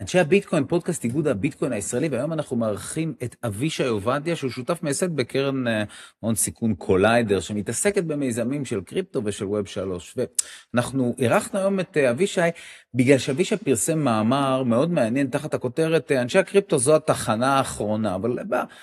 אנשי הביטקוין, פודקאסט איגוד הביטקוין הישראלי, והיום אנחנו מארחים את אבישי עובדיה, שהוא שותף מייסד בקרן הון סיכון קוליידר, שמתעסקת במיזמים של קריפטו ושל ווב 3. ואנחנו אירחנו היום את אבישי, בגלל שאבישי פרסם מאמר מאוד מעניין, תחת הכותרת, אנשי הקריפטו זו התחנה האחרונה, אבל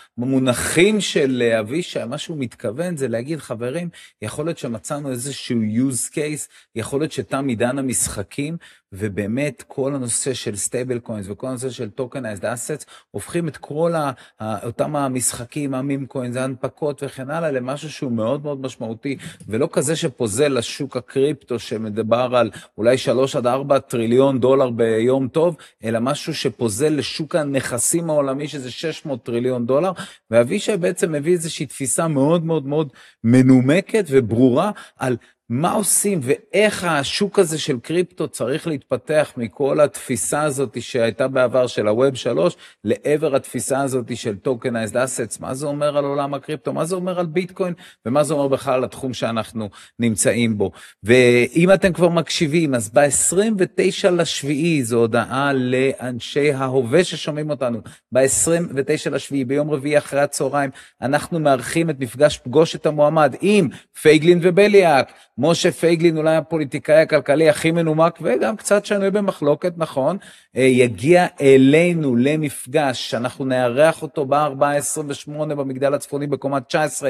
במונחים של אבישי, מה שהוא מתכוון זה להגיד, חברים, יכול להיות שמצאנו איזשהו use case, יכול להיות שתם עידן המשחקים, ובאמת כל הנושא של סטייבל קוינס וכל הנושא של טוקנייזד אסטס הופכים את כל אותם המשחקים, המים קוינס, ההנפקות וכן הלאה למשהו שהוא מאוד מאוד משמעותי, ולא כזה שפוזל לשוק הקריפטו שמדבר על אולי 3-4 טריליון דולר ביום טוב, אלא משהו שפוזל לשוק הנכסים העולמי שזה 600 טריליון דולר, ואבישי בעצם מביא איזושהי תפיסה מאוד מאוד מאוד מנומקת וברורה על מה עושים ואיך השוק הזה של קריפטו צריך להתפתח מכל התפיסה הזאת שהייתה בעבר של הווב 3 לעבר התפיסה הזאת של טוקנייזד אסטס, מה זה אומר על עולם הקריפטו, מה זה אומר על ביטקוין ומה זה אומר בכלל על התחום שאנחנו נמצאים בו. ואם אתם כבר מקשיבים, אז ב-29 לשביעי, זו הודעה לאנשי ההווה ששומעים אותנו, ב-29 לשביעי, ביום רביעי אחרי הצהריים, אנחנו מארחים את מפגש פגוש את המועמד עם פייגלין ובליאק, משה פייגלין, אולי הפוליטיקאי הכלכלי הכי מנומק וגם קצת שנוי במחלוקת, נכון, יגיע אלינו למפגש שאנחנו נארח אותו ב-4:28 במגדל הצפוני בקומה 19,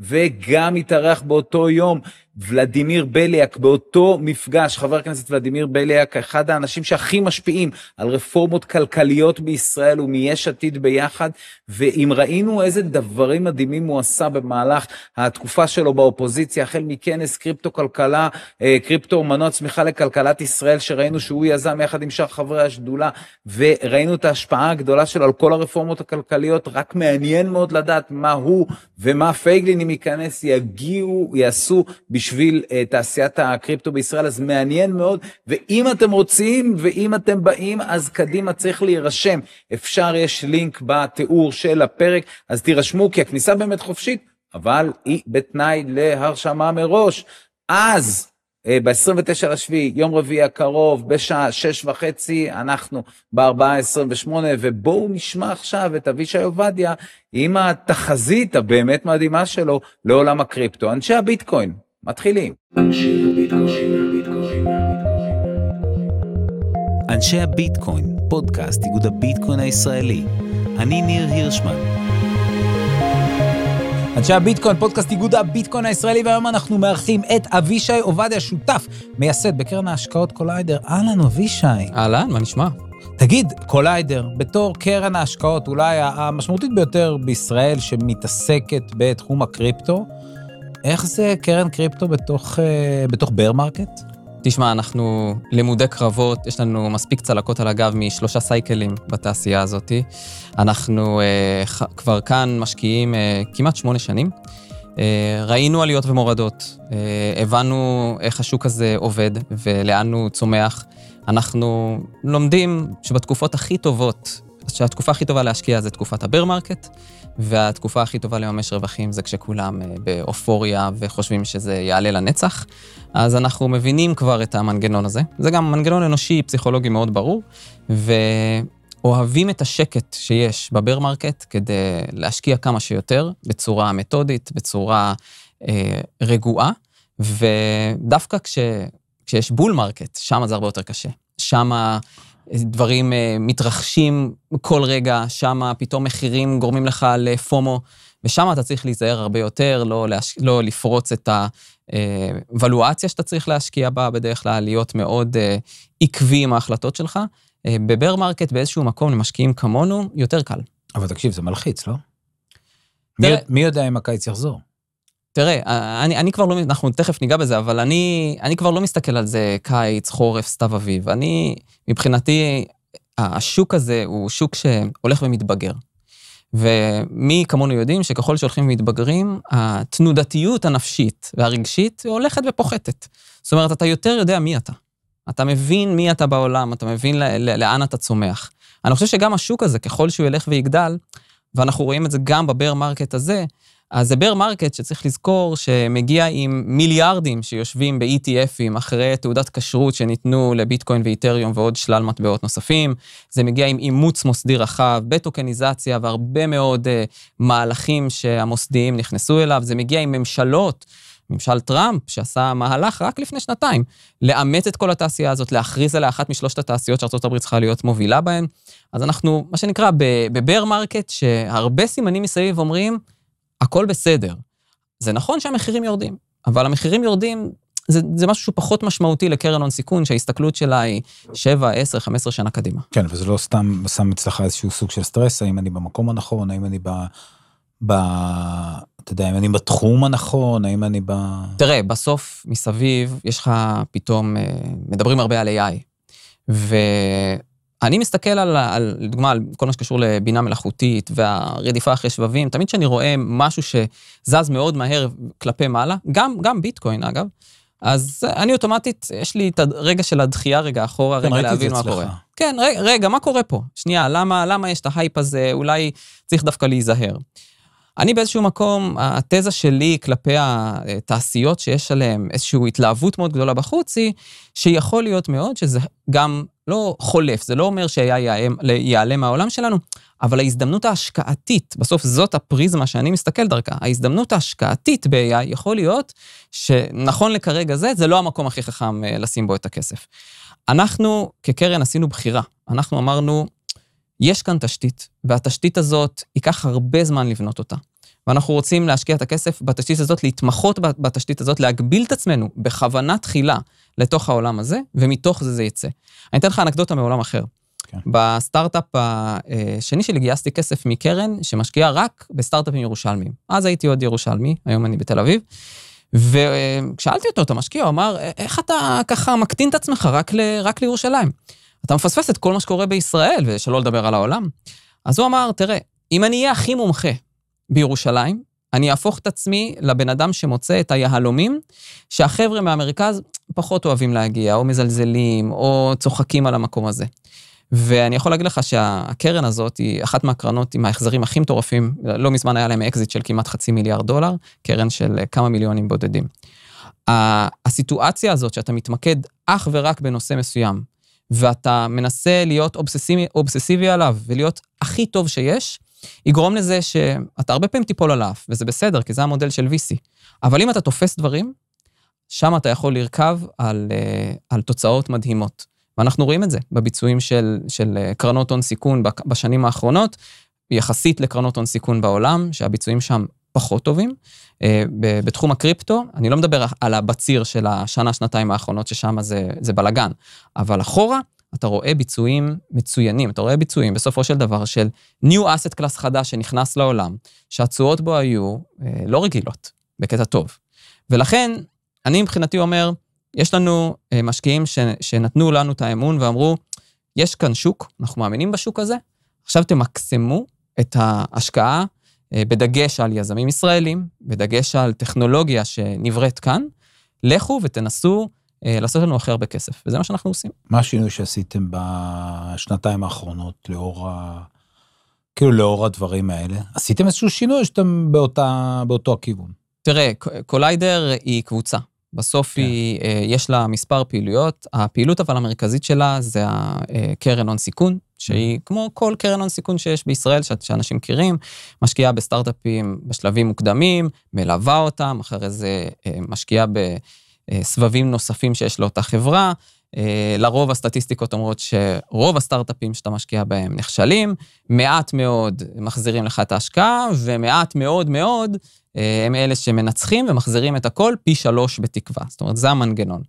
וגם יתארח באותו יום ולדימיר בליאק, באותו מפגש, חבר הכנסת ולדימיר בליאק, אחד האנשים שהכי משפיעים על רפורמות כלכליות בישראל ומיש עתיד ביחד, ואם ראינו איזה דברים מדהימים הוא עשה במהלך התקופה שלו באופוזיציה, החל מכנס קריפטו כלכלה, קריפטו מנוע צמיחה לכלכלת ישראל, שראינו שהוא יזם יחד עם שאר חברי השדולה, וראינו את ההשפעה הגדולה שלו על כל הרפורמות הכלכליות, רק מעניין מאוד לדעת מה הוא ומה פייגלין אם ייכנס, יעשו בשביל תעשיית הקריפטו בישראל, אז מעניין מאוד, ואם אתם רוצים, ואם אתם באים, אז קדימה צריך להירשם, אפשר, יש לינק בתיאור של הפרק, אז תירשמו, כי הכניסה באמת חופשית, אבל היא בתנאי להרשמה מראש, אז ב-29 לשביעי, יום רביעי הקרוב, בשעה 6:30, אנחנו ב-4:28, ובואו נשמע עכשיו את אבישי עובדיה, עם התחזית הבאמת מדהימה שלו, לעולם הקריפטו. אנשי הביטקוין, מתחילים. אנשי הביטקוין, פודקאסט איגוד הביטקוין הישראלי. אני ניר הירשמן. אנשי הביטקוין, פודקאסט איגוד הביטקוין הישראלי, והיום אנחנו מארחים את אבישי עובדיה, שותף, מייסד בקרן ההשקעות קוליידר. אהלן אבישי. אהלן, מה נשמע? תגיד, קוליידר, בתור קרן ההשקעות אולי המשמעותית ביותר בישראל שמתעסקת בתחום הקריפטו, איך זה קרן קריפטו בתוך בר מרקט? תשמע, אנחנו למודי קרבות, יש לנו מספיק צלקות על הגב מ3 סייקלים בתעשייה הזאת. אנחנו כבר כאן משקיעים כמעט 8 שנים. ראינו עליות ומורדות, הבנו איך השוק הזה עובד ולאן הוא צומח. אנחנו לומדים שבתקופות הכי טובות, שהתקופה הכי טובה להשקיע זה תקופת הבר מרקט, והתקופה הכי טובה לממש רווחים זה כשכולם באופוריה וחושבים שזה יעלה לנצח. אז אנחנו מבינים כבר את המנגנון הזה. זה גם מנגנון אנושי, פסיכולוגי מאוד ברור, ואוהבים את השקט שיש בבר מרקט כדי להשקיע כמה שיותר, בצורה מתודית, בצורה רגועה, ודווקא כשיש בול מרקט, שם זה הרבה יותר קשה. שם דברים מתרחשים כל רגע, שם פתאום מחירים גורמים לך לפומו, ושם אתה צריך להיזהר הרבה יותר, לא לפרוץ את הוולואציה שאתה צריך להשקיע בה, בדרך כלל להיות מאוד עקבי עם ההחלטות שלך. בבר מרקט באיזשהו מקום למשקיעים כמונו, יותר קל. אבל תקשיב, זה מלחיץ, לא? מי יודע אם הקיץ יחזור? תראה, אני כבר לא, אנחנו תכף ניגע בזה, אבל אני כבר לא מסתכל על זה קיץ, חורף, סתיו אביב. מבחינתי, השוק הזה הוא שוק שהולך ומתבגר. ומי כמונו יודעים שככל שהולכים ומתבגרים, התנודתיות הנפשית והרגשית הולכת ופוחתת. זאת אומרת, אתה יותר יודע מי אתה. אתה מבין מי אתה בעולם, אתה מבין לאן אתה צומח. אני חושב שגם השוק הזה, ככל שהוא ילך ויגדל, ואנחנו רואים את זה גם בבר מרקט הזה, אז זה בר מרקט שצריך לזכור שמגיע עם מיליארדים שיושבים ב-ETFים אחרי תעודת כשרות שניתנו לביטקוין ואיתריום ועוד שלל מטבעות נוספים. זה מגיע עם אימוץ מוסדי רחב, בטוקניזציה והרבה מאוד מהלכים שהמוסדיים נכנסו אליו. זה מגיע עם ממשלות, ממשל טראמפ שעשה מהלך רק לפני שנתיים, לאמץ את כל התעשייה הזאת, להכריז עליה אחת משלושת התעשיות שארצות הברית צריכה להיות מובילה בהן. אז אנחנו, מה שנקרא, בבר מרקט, שהרבה סימנים מסביב אומרים, הכל בסדר. זה נכון שהמחירים יורדים, אבל המחירים יורדים, זה משהו שהוא פחות משמעותי לקרן הון סיכון, שההסתכלות שלה היא 7, 10, 15 שנה קדימה. כן, וזה לא סתם שם אצלך איזשהו סוג של סטרס, האם אני במקום הנכון, האם אני אתה יודע, האם אני בתחום הנכון, האם אני תראה, בסוף מסביב, יש לך פתאום, מדברים הרבה על AI, ואני מסתכל על דוגמה, על כל מה שקשור לבינה מלאכותית, והרדיפה אחרי שבבים, תמיד שאני רואה משהו שזז מאוד מהר כלפי מעלה, גם ביטקוין אגב, אז אני אוטומטית, יש לי את הרגע של הדחייה, רגע אחורה, רגע להבין מה קורה. כן, רגע, מה קורה פה? שנייה, למה יש את ההייפ הזה? אולי צריך דווקא להיזהר. אני באיזשהו מקום, התזה שלי כלפי התעשיות שיש עליהן איזושהי התלהבות מאוד גדולה בחוץ, היא שיכול להיות מאוד שזה גם לא חולף, זה לא אומר שיעלם מהעולם שלנו, אבל ההזדמנות ההשקעתית, בסוף זאת הפריזמה שאני מסתכל דרכה, ההזדמנות ההשקעתית ב-AI יכול להיות שנכון לכרגע זה לא המקום הכי חכם לשים בו את הכסף. אנחנו כקרן עשינו בחירה, אנחנו אמרנו, יש כאן תשתית, והתשתית הזאת ייקח הרבה זמן לבנות אותה. ואנחנו רוצים להשקיע את הכסף בתשתית הזאת, להתמחות בתשתית הזאת, להגביל את עצמנו בכוונה תחילה לתוך העולם הזה, ומתוך זה יצא. אני אתן לך אנקדוטה מעולם אחר. Okay. בסטארט-אפ השני שלי גייסתי כסף מקרן שמשקיעה רק בסטארט-אפים ירושלמיים. אז הייתי עוד ירושלמי, היום אני בתל אביב, וכשאלתי אותו, אתה משקיע, הוא אמר, איך אתה ככה מקטין את עצמך רק לירושלים? אתה מפספס את כל מה שקורה בישראל, ושלא לדבר על העולם. אז הוא אמר, תראה, אם אני אהיה הכי מומחה בירושלים, אני אהפוך את עצמי לבן אדם שמוצא את היהלומים, שהחבר'ה מהמרכז פחות אוהבים להגיע, או מזלזלים, או צוחקים על המקום הזה. ואני יכול להגיד לך שהקרן הזאת היא אחת מהקרנות עם ההחזרים הכי מטורפים, לא מזמן היה להם אקזיט של כמעט $500,000,000, קרן של כמה מיליונים בודדים. הסיטואציה הזאת שאתה מתמקד אך ורק בנושא מסוים, ואתה מנסה להיות אובססיבי עליו, ולהיות הכי טוב שיש, יגרום לזה שאתה הרבה פעמים תיפול עליו, וזה בסדר, כי זה המודל של VC. אבל אם אתה תופס דברים, שם אתה יכול לרכב על תוצאות מדהימות. ואנחנו רואים את זה בביצועים של קרנות הון סיכון בשנים האחרונות, יחסית לקרנות הון סיכון בעולם, שהביצועים שם פחות טובים. בתחום הקריפטו, אני לא מדבר על הבציר של השנה-שנתיים האחרונות, ששם זה בלגן, אבל אחורה, אתה רואה ביצועים מצוינים, אתה רואה ביצועים בסופו של דבר של New Asset Class חדש שנכנס לעולם, שהתשואות בו היו לא רגילות, בקטע טוב. ולכן, אני מבחינתי אומר, יש לנו משקיעים שנתנו לנו את האמון ואמרו, יש כאן שוק, אנחנו מאמינים בשוק הזה, עכשיו תמקסמו את ההשקעה, בדגש על יזמים ישראלים, בדגש על טכנולוגיה שנבראת כאן, לכו ותנסו לעשות לנו הכי הרבה כסף, וזה מה שאנחנו עושים. מה השינוי שעשיתם בשנתיים האחרונות לאור הדברים האלה? עשיתם איזשהו שינוי או שאתם באותו הכיוון? תראה, קוליידר היא קבוצה. בסוף יש לה מספר פעילויות, הפעילות אבל המרכזית שלה זה הקרן הון סיכון, שהיא כמו כל קרן הון סיכון שיש בישראל, שאנשים מכירים, משקיעה בסטארט-אפים בשלבים מוקדמים, מלווה אותם, אחרי זה משקיעה בסבבים נוספים שיש לאותה חברה, לרוב הסטטיסטיקות אומרות שרוב הסטארט-אפים שאתה משקיע בהם נכשלים, מעט מאוד מחזירים לך את ההשקעה, ומעט מאוד מאוד הם אלה שמנצחים ומחזירים את הכל פי 3 בתקווה. זאת אומרת, זה המנגנון.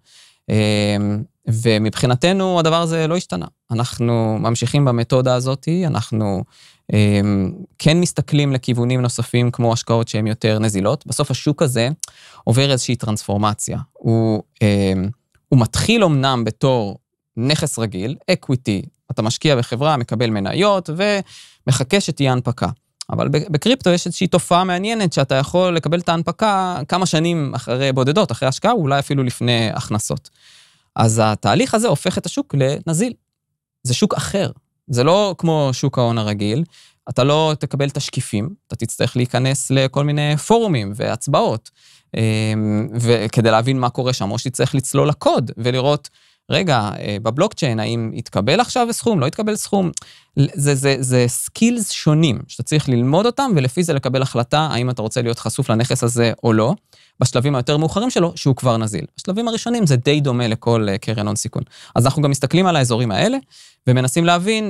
ומבחינתנו הדבר הזה לא השתנה. אנחנו ממשיכים במתודה הזאת, אנחנו כן מסתכלים לכיוונים נוספים כמו השקעות שהן יותר נזילות. בסוף השוק הזה עובר איזושהי טרנספורמציה. הוא מתחיל אומנם בתור נכס רגיל, אקוויטי, אתה משקיע בחברה, מקבל מניות ומחכה שתהיה הנפקה. אבל בקריפטו יש איזושהי תופעה מעניינת שאתה יכול לקבל את ההנפקה כמה שנים אחרי בודדות, אחרי השקעה, אולי אפילו לפני הכנסות. אז התהליך הזה הופך את השוק לנזיל. זה שוק אחר. זה לא כמו שוק ההון הרגיל. אתה לא תקבל תשקיפים, אתה תצטרך להיכנס לכל מיני פורומים והצבעות, וכדי להבין מה קורה שם, או שתצטרך לצלול לקוד ולראות, רגע, בבלוקצ'יין, האם יתקבל עכשיו סכום, לא יתקבל סכום, זה סקילס שונים, שאתה צריך ללמוד אותם, ולפי זה לקבל החלטה, האם אתה רוצה להיות חשוף לנכס הזה או לא, בשלבים היותר מאוחרים שלו, שהוא כבר נזיל. בשלבים הראשונים זה די דומה לכל קרן הון סיכון. אז אנחנו גם מסתכלים על האזורים האלה, ומנסים להבין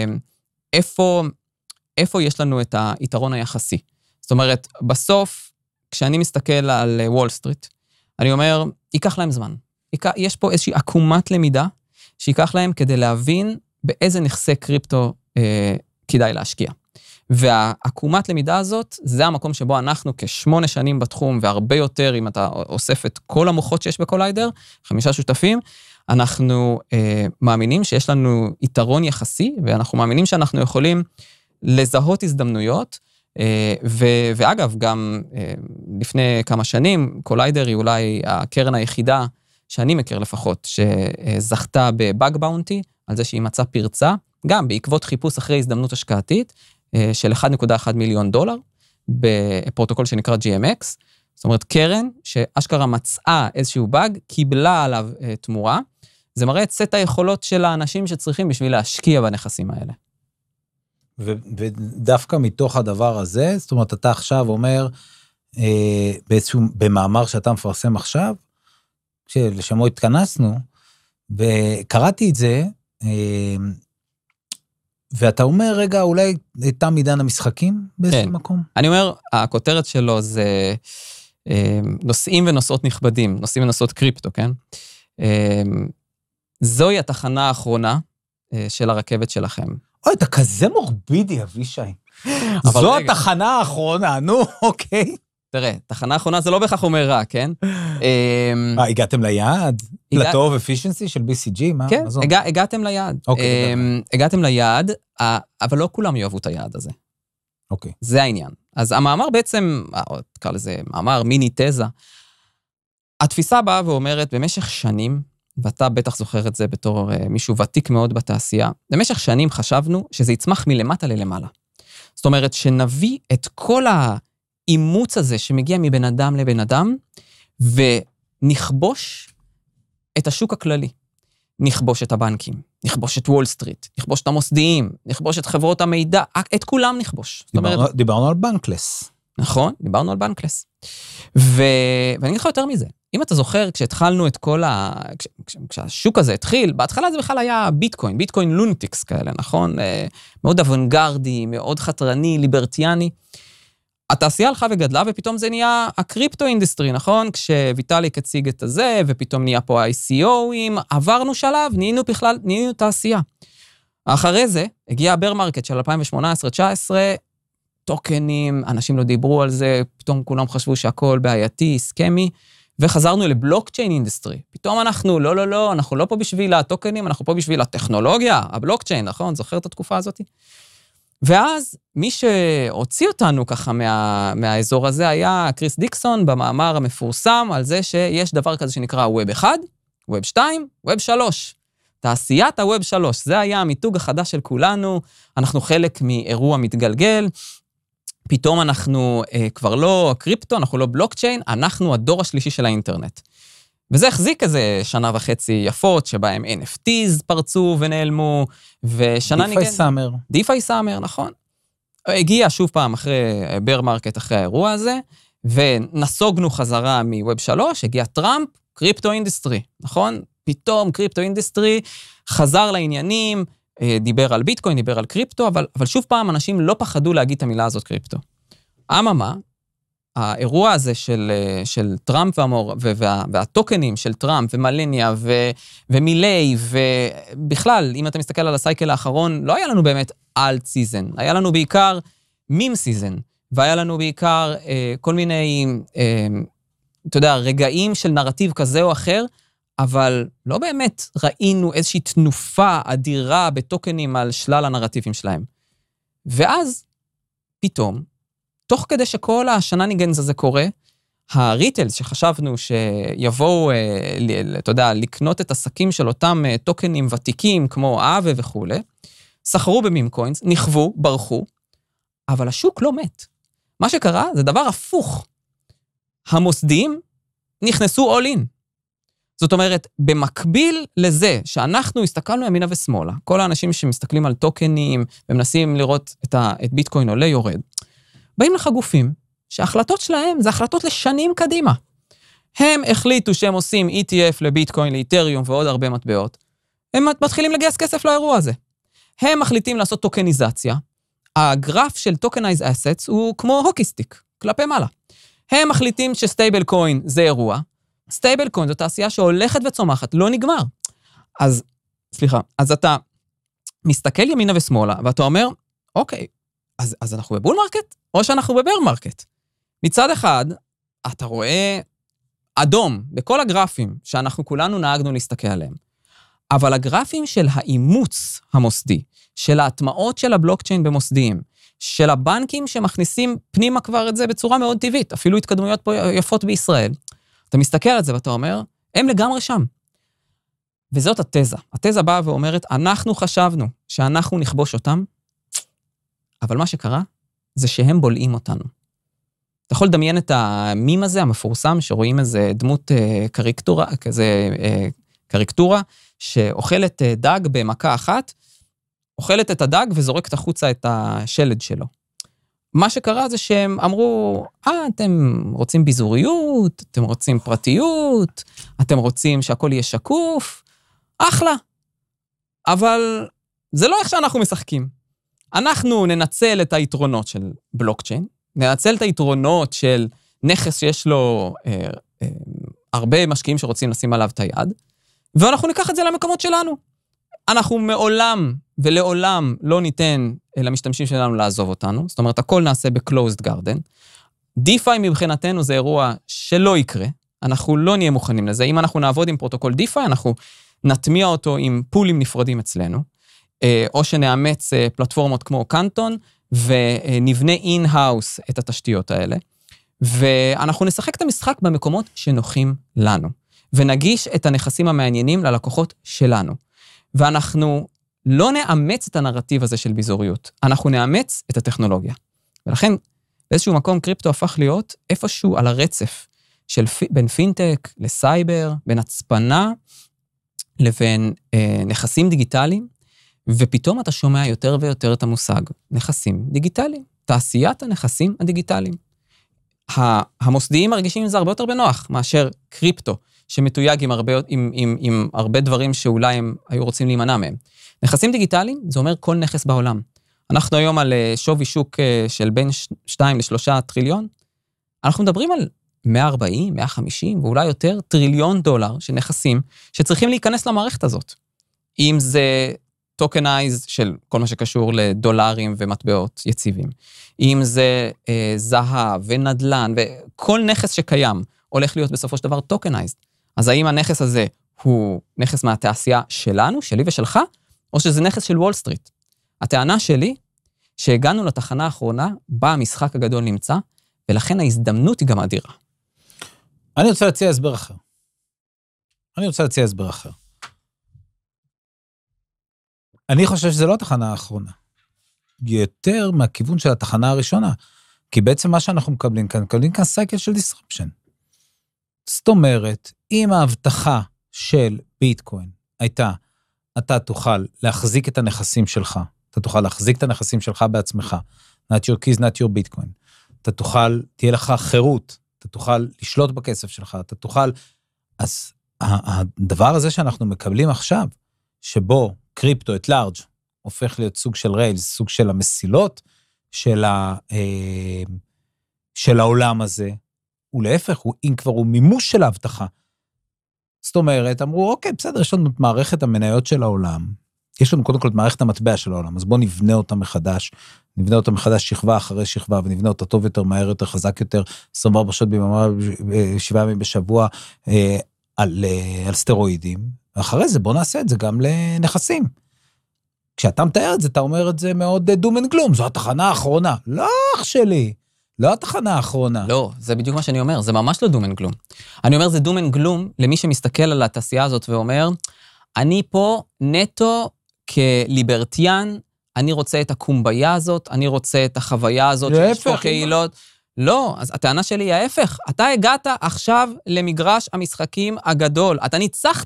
איפה יש לנו את היתרון היחסי. זאת אומרת, בסוף, כשאני מסתכל על וול סטריט, אני אומר, ייקח להם זמן. יש פה איזושהי עקומת למידה, שיקח להם כדי להבין באיזה נכסי קריפטו כדאי להשקיע. והעקומת למידה הזאת, זה המקום שבו אנחנו כ8 שנים בתחום, והרבה יותר, אם אתה אוסף את כל המוחות שיש בקוליידר, 5 שותפים, אנחנו מאמינים שיש לנו יתרון יחסי, ואנחנו מאמינים שאנחנו יכולים לזהות הזדמנויות, ואגב, גם לפני כמה שנים, קוליידר היא אולי הקרן היחידה, שאני מכיר לפחות, שזכתה בבאג באונטי, על זה שהיא מצאה פרצה, גם בעקבות חיפוש אחרי הזדמנות השקעתית, של $1.1 מיליון, בפרוטוקול שנקרא GMX, זאת אומרת, קרן שאשכרה מצאה איזשהו באג, קיבלה עליו תמורה, זה מראה את סט היכולות של האנשים שצריכים בשביל להשקיע בנכסים האלה. ודווקא מתוך הדבר הזה, זאת אומרת, אתה עכשיו אומר, במאמר שאתה מפרסם עכשיו, שלשמו התכנסנו, וקראתי את זה, ואתה אומר, רגע, אולי תם עידן המשחקים באיזשהו מקום? אני אומר, הכותרת שלו זה נושאים ונושאות נכבדים, נושאים ונושאות קריפטו, כן? זוהי התחנה האחרונה של הרכבת שלכם. אוי, אתה כזה מורבידי, אבישי. זו התחנה האחרונה, נו, אוקיי. תראה, תחנה האחרונה זה לא בכך אומר רע, כן? הגעתם ליעד? פלטו ואפישנסי של BCG? כן, הגעתם ליעד. הגעתם ליעד, אבל לא כולם יאהבו את היעד הזה. אוקיי. זה העניין. אז המאמר בעצם, תקרא לזה מאמר, מיני תזה, התפיסה באה ואומרת, במשך שנים, ואתה בטח זוכר את זה בתור מישהו ותיק מאוד בתעשייה, במשך שנים חשבנו שזה יצמח מלמטה ללמעלה. זאת אומרת, שנביא את כל האימוץ הזה שמגיע מבן אדם לבן אדם, ונכבוש את השוק הכללי. נכבוש את הבנקים, נכבוש את וול סטריט, נכבוש את המוסדיים, נכבוש את חברות המידע, את כולם נכבוש. דיברנו על בנקלס. נכון, דיברנו על בנקלס. ואני אגיד לך יותר מזה. אם אתה זוכר, כשהתחלנו את כל כשהשוק הזה התחיל, בהתחלה זה בכלל היה ביטקוין לונטיקס כאלה, נכון? מאוד אוונגרדי, מאוד חתרני, ליברטיאני. התעשייה הלכה וגדלה, ופתאום זה נהיה הקריפטו אינדסטרי, נכון? כשוויטאליק הציג את הזה, ופתאום נהיה פה ICOים, עברנו שלב, נהיינו תעשייה. אחרי זה, הגיע הבר מרקט של 2018-2019, טוקנים, אנשים לא דיברו על זה, פתאום כולם חשבו שהכל בעייתי, סקמי, וחזרנו לבלוקצ'יין אינדסטרי. פתאום אנחנו, לא, אנחנו לא פה בשביל הטוקנים, אנחנו פה בשביל הטכנולוגיה, הבלוקצ'יין, נכון? זוכר את התקופה הזאת? ואז מי שהוציא אותנו ככה מהאזור הזה היה קריס דיקסון במאמר המפורסם על זה שיש דבר כזה שנקרא ווב 1, ווב 2, ווב 3. תעשיית הווב 3, זה היה המיתוג החדש של כולנו, אנחנו חלק מאירוע מתגלגל, פתאום אנחנו כבר לא קריפטו, אנחנו לא בלוקצ'יין, אנחנו הדור השלישי של האינטרנט. וזה החזיק איזה 1.5 יפות, שבהם NFTs פרצו ונעלמו, ושנה ניגן... דיפיי סאמר, נכון. הגיע שוב פעם אחרי בר מרקט, אחרי האירוע הזה, ונסוגנו חזרה מווב 3, הגיע טראמפ, קריפטו אינדסטרי, נכון? פתאום קריפטו אינדסטרי חזר לעניינים, דיבר על ביטקוין, דיבר על קריפטו, אבל שוב פעם אנשים לא פחדו להגיד את המילה הזאת קריפטו. אממה, האירוע הזה של טראמפ והטוקנים של טראמפ ומלניה ומילי, ובכלל, אם אתה מסתכל על הסייקל האחרון, לא היה לנו באמת אלט סיזן, היה לנו בעיקר מים סיזן, והיה לנו בעיקר כל מיני, אתה יודע, רגעים של נרטיב כזה או אחר, אבל לא באמת ראינו איזושהי תנופה אדירה בטוקנים על שלל הנרטיבים שלהם. ואז, פתאום, תוך כדי שכל השנניגנס הזה קורה, הריטלס שחשבנו שיבואו, אתה יודע, לקנות את עסקים של אותם טוקנים ותיקים, כמו אהבה וכו', סחרו במים קוינס, נכוו, ברחו, אבל השוק לא מת. מה שקרה זה דבר הפוך. המוסדיים נכנסו all in. זאת אומרת, במקביל לזה שאנחנו הסתכלנו ימינה ושמאלה, כל האנשים שמסתכלים על טוקנים ומנסים לראות את ביטקוין עולה יורד, באים לך גופים שההחלטות שלהם זה החלטות לשנים קדימה. הם החליטו שהם עושים ETF לביטקוין, לאתריום ועוד הרבה מטבעות. הם מתחילים לגייס כסף לאירוע הזה. הם מחליטים לעשות טוקניזציה. הגרף של טוקנייז אסטס הוא כמו הוקיסטיק, כלפי מעלה. הם מחליטים שסטייבל קוין זה אירוע. סטייבל קוין זו תעשייה שהולכת וצומחת, לא נגמר. אז אתה מסתכל ימינה ושמאלה, ואתה אומר, אוקיי, אז אנחנו בבול מרקט, או שאנחנו בבר מרקט. מצד אחד, אתה רואה אדום בכל הגרפים שאנחנו כולנו נהגנו להסתכל עליהם. אבל הגרפים של האימוץ המוסדי, של ההטמעות של הבלוקצ'יין במוסדיים, של הבנקים שמכניסים פנימה כבר את זה בצורה מאוד טבעית, אפילו התקדמויות פה יפות בישראל, אתה מסתכל על זה ואתה אומר, הם לגמרי שם. וזאת התזה. התזה באה ואומרת, אנחנו חשבנו שאנחנו נכבוש אותם, אבל מה שקרה זה שהם בולעים אותנו. אתה יכול לדמיין את המים הזה המפורסם, שרואים איזה דמות קריקטורה, שאוכלת דג במכה אחת, אוכלת את הדג וזורקת החוצה את השלד שלו. מה שקרה זה שהם אמרו, אתם רוצים ביזוריות, אתם רוצים פרטיות, אתם רוצים שהכל יהיה שקוף, אחלה. אבל זה לא איך שאנחנו משחקים. אנחנו ננצל את היתרונות של בלוקצ'יין, ננצל את היתרונות של נכס שיש לו הרבה משקיעים שרוצים לשים עליו את היד, ואנחנו ניקח את זה למקומות שלנו. אנחנו מעולם ולעולם לא ניתן למשתמשים שלנו לעזוב אותנו, זאת אומרת, הכל נעשה ב-closed garden. DeFi מבחינתנו זה אירוע שלא יקרה, אנחנו לא נהיה מוכנים לזה. אם אנחנו נעבוד עם פרוטוקול DeFi, אנחנו נטמיע אותו עם פולים נפרדים אצלנו, או שנאמץ פלטפורמות כמו קנטון, ונבנה in-house את התשתיות האלה, ואנחנו נשחק את המשחק במקומות שנוחים לנו, ונגיש את הנכסים המעניינים ללקוחות שלנו. ואנחנו לא נאמץ את הנרטיב הזה של ביזוריות, אנחנו נאמץ את הטכנולוגיה. ולכן, באיזשהו מקום קריפטו הפך להיות איפשהו על הרצף של בין פינטק לסייבר, בין הצפנה לבין נכסים דיגיטליים, ופתאום אתה שומע יותר ויותר את המושג נכסים דיגיטליים, תעשיית הנכסים הדיגיטליים. המוסדיים מרגישים עם זה הרבה יותר בנוח, מאשר קריפטו, שמתויג עם הרבה דברים שאולי הם היו רוצים להימנע מהם. נכסים דיגיטליים, זה אומר כל נכס בעולם. אנחנו היום על שווי שוק של בין 2 ל-3 טריליון, אנחנו מדברים על 140, 150 ואולי יותר טריליון דולר של נכסים שצריכים להיכנס למערכת הזאת. אם זה טוקנייז של כל מה שקשור לדולרים ומטבעות יציבים, אם זה זהב ונדלן וכל נכס שקיים הולך להיות בסופו של דבר טוקנייז. אז האם הנכס הזה הוא נכס מהתעשייה שלנו, שלי ושלך, או שזה נכס של וול סטריט? הטענה שלי, שהגענו לתחנה האחרונה, בה המשחק הגדול נמצא, ולכן ההזדמנות היא גם אדירה. אני רוצה להציע הסבר אחר. אני חושב שזה לא התחנה האחרונה. יותר מהכיוון של התחנה הראשונה. כי בעצם מה שאנחנו מקבלים כאן סייקל של disruption. זאת אומרת, אם ההבטחה של ביטקוין הייתה, אתה תוכל להחזיק את הנכסים שלך, אתה תוכל להחזיק את הנכסים שלך בעצמך, not your keys, not your bitcoin, אתה תוכל, תהיה לך חירות, אתה תוכל לשלוט בכסף שלך, אתה תוכל, אז הדבר הזה שאנחנו מקבלים עכשיו, שבו קריפטו את לארג' הופך להיות סוג של ריילס, סוג של המסילות של העולם הזה, ולהפך, אם כבר הוא מימוש של ההבטחה. זאת אומרת, אמרו, אוקיי, בסדר, יש לנו את מערכת המניות של העולם, יש לנו קודם כל את מערכת המטבע של העולם, אז בואו נבנה אותה מחדש, שכבה אחרי שכבה, ונבנה אותה טוב יותר, מהר יותר, חזק יותר, 24 שעות ביממה, 7 ימים בשבוע, על סטרואידים, ואחרי זה בואו נעשה את זה גם לנכסים. כשאתה מתאר את זה, אתה אומר את זה מאוד דום אין גלום, זו התחנה האחרונה. לא, אח שלי, לא התחנה האחרונה. לא, זה בדיוק מה שאני אומר, זה ממש לא דום אין גלום. אני אומר, זה דום אין גלום למי שמסתכל על התעשייה הזאת ואומר, אני פה נטו כליברטיאן, אני רוצה את הקומביה הזאת, אני רוצה את החוויה הזאת, שיש פה קהילות. לא, אז הטענה שלי היא ההפך. אתה הגעת עכשיו למגרש המשחקים הגדול. אתה ניצחת.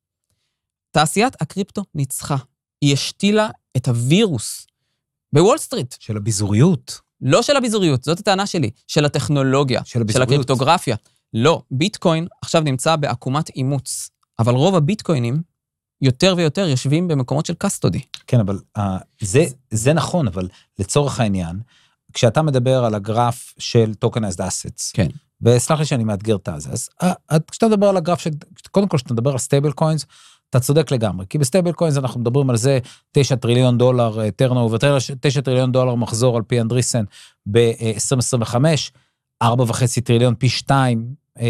תעשיית הקריפטו ניצחה. היא השתילה את הווירוס בוול סטריט. של הביזוריות. לא של הביזוריות, זאת הטענה שלי. של הטכנולוגיה, של הקריפטוגרפיה. לא, ביטקוין עכשיו נמצא בעקומת אימוץ. אבל רוב הביטקוינים יותר ויותר יושבים במקומות של קסטודי. כן, אבל זה נכון, אבל לצורך העניין, כשאתה מדבר על הגרף של tokenized assets, כן. וסלח לי שאני מאתגר את זה, אז כשאתה מדבר על הגרף קודם כל, כשאתה מדבר על סטייבל קוינס, אתה צודק לגמרי, כי בסטייבל קוינס אנחנו מדברים על זה, $9 טריליון טרנאובר, $9 טריליון מחזור על פי אנדריסן ב-2025, 4.5 טריליון פי 2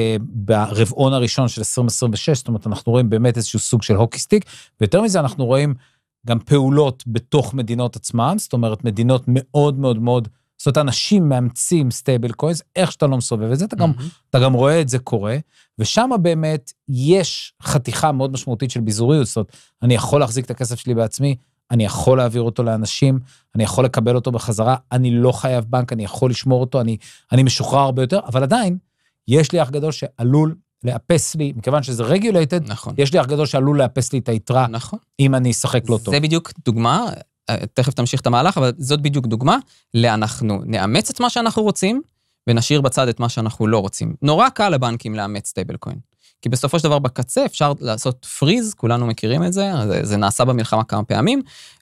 ברבעון הראשון של 2026, זאת אומרת, אנחנו רואים באמת איזשהו סוג של הוקי סטיק, ויותר מזה אנחנו רואים גם פעולות בתוך מדינות עצמן, זאת אומרת, מדינות מאוד מאוד מאוד, זאת אומרת, אנשים מאמצים סטייבל קוינס, איך שאתה לא מסובב את זה, אתה גם רואה את זה קורה, ושם באמת יש חתיכה מאוד משמעותית של ביזוריות, זאת אומרת, אני יכול להחזיק את הכסף שלי בעצמי, אני יכול להעביר אותו לאנשים, אני יכול לקבל אותו בחזרה, אני לא חייב בנק, אני יכול לשמור אותו, אני משוחרר הרבה יותר, אבל עדיין, יש לי אח גדול שעלול לאפס לי, מכיוון שזה רגולייטד, נכון. יש לי אח גדול שעלול לאפס לי את היתרה, נכון. אם אני אשחק לא טוב. זה בדיוק דוגמה, תכף תמשיך את המהלך, אבל זאת בדיוק דוגמה, לאנחנו נאמץ את מה שאנחנו רוצים, ונשאיר בצד את מה שאנחנו לא רוצים. נורא קל לבנקים לאמץ סטייבל קוין. כי בסופו של דבר בקצה אפשר לעשות פריז, כולנו מכירים את זה, זה נעשה במלחמה כמה פעמים,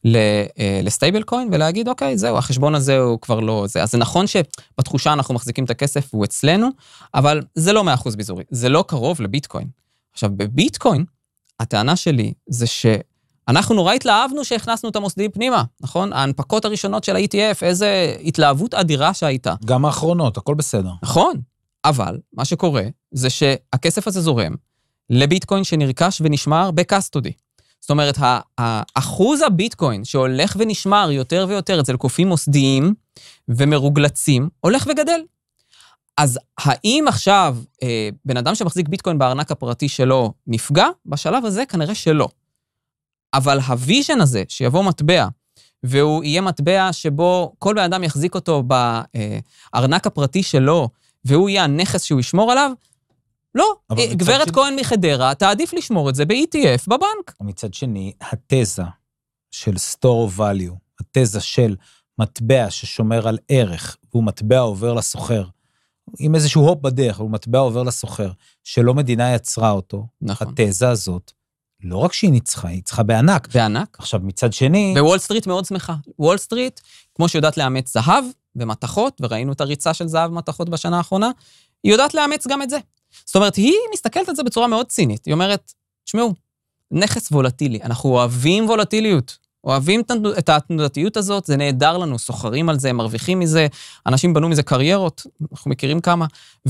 לסטייבל קוין, ולהגיד, אוקיי, זהו, החשבון הזה הוא כבר לא זה. אז זה נכון שבתחושה אנחנו מחזיקים את הכסף, הוא אצלנו, אבל זה לא 100% ביזורי, זה לא קרוב לביטקוין. עכשיו, בביטקוין, הטענה שלי זה שאנחנו נורא התלהבנו שהכנסנו את המוסדיים פנימה, נכון? ההנפקות הראשונות של ה-ETF, איזה התלהבות אדירה שהייתה. גם האחרונות, הכל בסדר. נכון. אבל מה שקורה זה שהכסף הזה זורם לביטקוין שנרכש ונשמר בקסטודי. זאת אומרת, האחוז הביטקוין שהולך ונשמר יותר ויותר אצל קופים מוסדיים ומרוגלצים, הולך וגדל. אז האם עכשיו בן אדם שמחזיק ביטקוין בארנק הפרטי שלו נפגע? בשלב הזה כנראה שלא. אבל הוויז'ן הזה שיבוא מטבע, והוא יהיה מטבע שבו כל בן אדם יחזיק אותו בארנק הפרטי שלו, והוא יהיה הנכס שהוא ישמור עליו, לא, גברת כהן מחדרה, תעדיף לשמור את זה ב-ETF, בבנק. ומצד שני, התזה של store of value, התזה של מטבע ששומר על ערך, והוא מטבע עובר לסוחר, עם איזשהו הופ בדרך, הוא מטבע עובר לסוחר, שלא מדינה יצרה אותו, נכון. התזה הזאת, לא רק שהיא ניצחה, היא ניצחה בענק. בענק. עכשיו, מצד שני... ווול סטריט מאוד שמחה. וול סטריט, כמו שיודעת לאמץ זהב ומתכות, וראינו את הריצה של זהב ומתכות בשנה האחרונה, היא יודעת לאמץ גם את זה. זאת אומרת, היא מסתכלת על זה בצורה מאוד צינית. היא אומרת, תשמעו, נכס וולטילי, אנחנו אוהבים וולטיליות, אוהבים את התנודתיות הזאת, זה נהדר לנו, סוחרים על זה, מרוויחים מזה, אנשים בנו מזה קריירות, אנחנו מכירים כמה,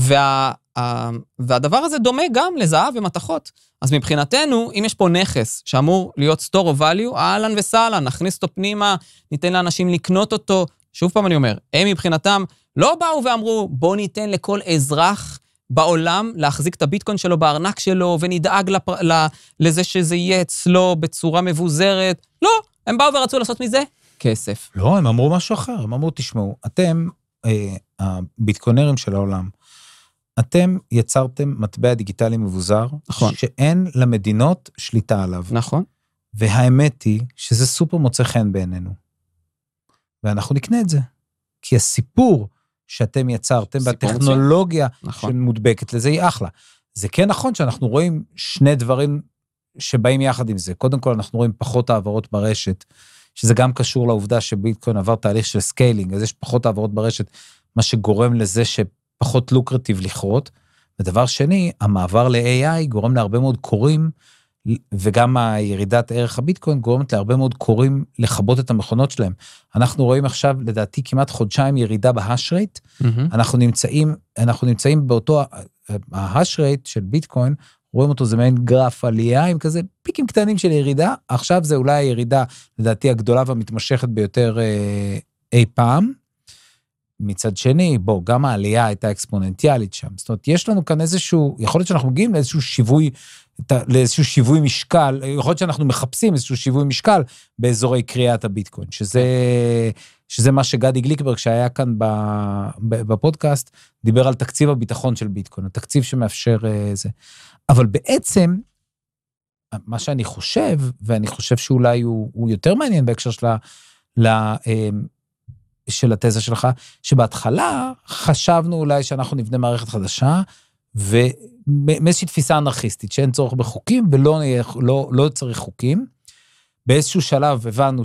והדבר הזה דומה גם לזהב ומתכות. אז מבחינתנו, אם יש פה נכס שאמור להיות store of value, אהלן וסהלן, נכניס אותו פנימה, ניתן לאנשים לקנות אותו. שוב פעם אני אומר, הם מבחינתם לא באו ואמרו, בוא ניתן לכל אזרח בעולם להחזיק את הביטקוין שלו בארנק שלו, ונדאג לזה שזה יהיה אצלו בצורה מבוזרת. לא, הם באו ורצו לעשות מזה כסף. לא, הם אמרו משהו אחר, הם אמרו, תשמעו, אתם, הביטקוינרים של העולם, אתם יצרתם מטבע דיגיטלי מבוזר, נכון. שאין למדינות שליטה עליו. נכון. והאמת היא שזה סופר מוצא חן בעינינו. ואנחנו נקנה את זה. כי הסיפור שאתם יצרתם, והטכנולוגיה נכון. שמודבקת לזה היא אחלה. זה כן נכון שאנחנו רואים שני דברים שבאים יחד עם זה. קודם כל אנחנו רואים פחות העברות ברשת, שזה גם קשור לעובדה שביטקוין עבר תהליך של סקיילינג, אז יש פחות העברות ברשת, מה שגורם לזה פחות לוקרטיב לכרות, ודבר שני, המעבר ל-AI גורם להרבה מאוד קוראים, וגם הירידת ערך הביטקוין גורמת להרבה מאוד קוראים לחבות את המכונות שלהם. אנחנו רואים עכשיו, לדעתי, כמעט חודשיים ירידה בהש רייט, אנחנו נמצאים באותו, ההש רייט של ביטקוין, רואים אותו, זה מעין גרף עלייה, עם כזה פיקים קטנים של ירידה, עכשיו זה אולי הירידה, לדעתי, הגדולה והמתמשכת ביותר אי פעם, מצד שני, גם העלייה הייתה אקספוננטיאלית שם. זאת אומרת, יש לנו כאן איזשהו, יכול להיות שאנחנו מגיעים לאיזשהו שיווי משקל, יכול להיות שאנחנו מחפשים איזשהו שיווי משקל באזורי קריאת הביטקוין, שזה מה שגדי גליקברג, שהיה כאן בפודקאסט, דיבר על תקציב הביטחון של ביטקוין, התקציב שמאפשר זה. אבל בעצם, מה שאני חושב, ואני חושב שאולי הוא יותר מעניין בהקשר של התזה שלך, שבהתחלה חשבנו אולי שאנחנו נבנה מערכת חדשה, ומאיזושהי תפיסה אנרכיסטית, שאין צורך בחוקים, ולא צריך חוקים. באיזשהו שלב הבנו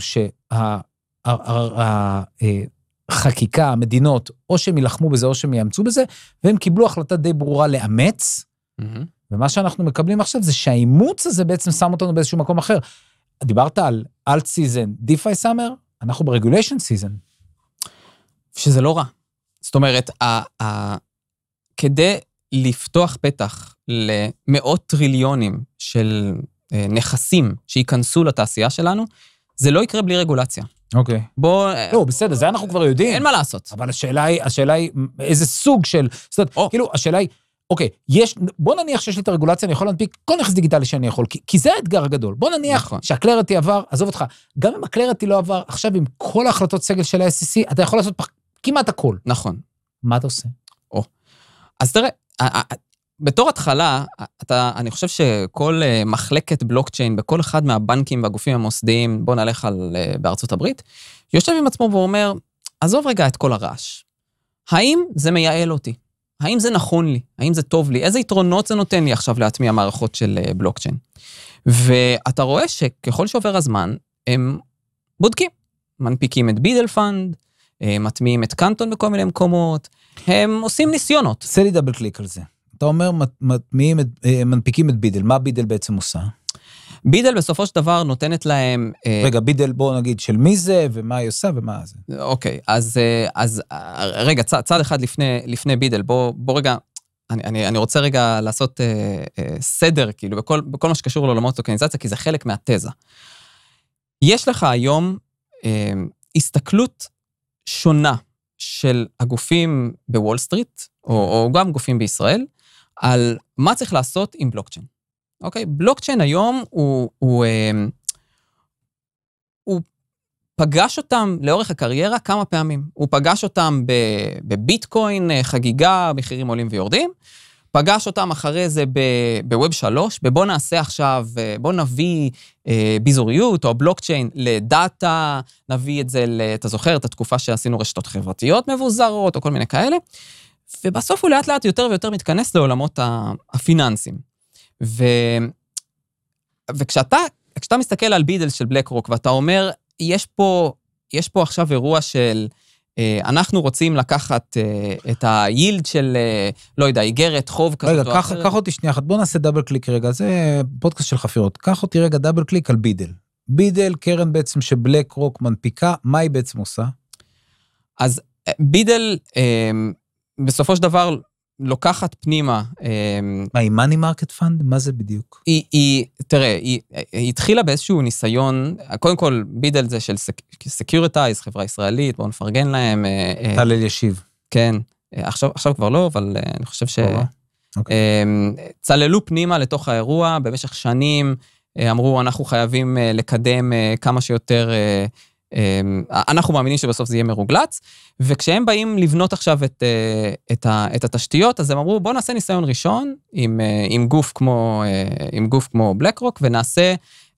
שהחקיקה, המדינות, או שהם ילחמו בזה, או שהם יאמצו בזה, והם קיבלו החלטה די ברורה לאמץ, ומה שאנחנו מקבלים עכשיו, זה שהאימוץ הזה בעצם שם אותנו באיזשהו מקום אחר. דיברת על אלט סיזן, דיפיי סאמר, אנחנו ברגוליישן סיזן. שזה לא רע. זאת אומרת, כדי לפתוח פתח למאות טריליונים של נכסים שייכנסו לתעשייה שלנו, זה לא יקרה בלי רגולציה. אוקיי. לא, בסדר, זה אנחנו כבר יודעים. אין מה לעשות. אבל השאלה היא איזה סוג של, זאת אומרת, כאילו, השאלה היא, אוקיי, בוא נניח שיש לי את הרגולציה, אני יכול להנפיק כל נכס דיגיטלי שאני יכול, כי זה האתגר הגדול. בוא נניח שהקלרטי עבר, עזוב אותך, גם אם הקלרטי לא עבר, עכשיו עם כל ההחלטות סגל של ה-SEC, אתה יכול לעשות כמעט הכל. נכון. מה אתה עושה? אז תראה, בתור התחלה, אני חושב שכל מחלקת בלוקצ'יין, בכל אחד מהבנקים והגופים המוסדיים, בוא נלך בארצות הברית, יושב עם עצמו ואומר, עזוב רגע את כל הרעש. האם זה מייעל אותי? האם זה נכון לי? האם זה טוב לי? איזה יתרונות זה נותן לי עכשיו להטמיע מערכות של בלוקצ'יין? ואתה רואה שככל שעובר הזמן, הם בודקים. מנפיקים את בידל פאנד, מטמיעים את קנטון בכל מיני מקומות, הם עושים ניסיונות. עושה לי דאבל קליק על זה. אתה אומר, מנפיקים את בידל, מה בידל בעצם עושה? בידל בסופו של דבר נותנת להם... רגע, בידל בוא נגיד של מי זה, ומה היא עושה ומה זה. אוקיי, אז רגע, צעד אחד לפני בידל, בוא רגע, אני רוצה רגע לעשות סדר, כאילו, בכל מה שקשור לעולמות טוקניזציה, כי זה חלק מהתזה. יש לך היום הסתכלות שונה של הגופים בוול סטריט, או גם גופים בישראל, על מה צריך לעשות עם בלוקצ'יין. אוקיי? בלוקצ'יין היום הוא פגש אותם לאורך הקריירה כמה פעמים. הוא פגש אותם בביטקוין, חגיגה, מחירים עולים ויורדים, פגש אותם אחרי זה בווב 3, בוא נעשה עכשיו, בוא נביא ביזוריות או בלוקצ'יין לדאטה, נביא את זה, אתה זוכר, את התקופה שעשינו רשתות חברתיות מבוזרות או כל מיני כאלה, ובסוף הוא לאט לאט יותר ויותר מתכנס לעולמות הפיננסים. וכשאתה מסתכל על בידל של בלק רוק, ואתה אומר, יש פה עכשיו אירוע של, אנחנו רוצים לקחת את היילד של, לא יודע, איגרת חוב כזאת או אחרת. רגע, קח אותי שנייה אחת, בוא נעשה דאבל קליק רגע, זה פודקאסט של חפירות, קח אותי רגע דאבל קליק על בידל. בידל, קרן בעצם שבלק רוק מנפיקה, מה היא בעצם עושה? אז בידל, בסופו של דבר, לוקחת פנימה... מה, היא money market fund? מה זה בדיוק? תראה, היא התחילה באיזשהו ניסיון, קודם כל, בידל זה של סקיורטייז, חברה ישראלית, בואו נפרגן להם. תלל ישיב. כן, עכשיו כבר לא, אבל אני חושב צללו פנימה לתוך האירוע, במשך שנים אמרו, אנחנו חייבים לקדם כמה שיותר... אנחנו מאמינים שבסוף זה יהיה מרוגלץ, וכשהם באים לבנות עכשיו את התשתיות, אז הם אמרו, בוא נעשה ניסיון ראשון עם גוף כמו בלק רוק, ונעשה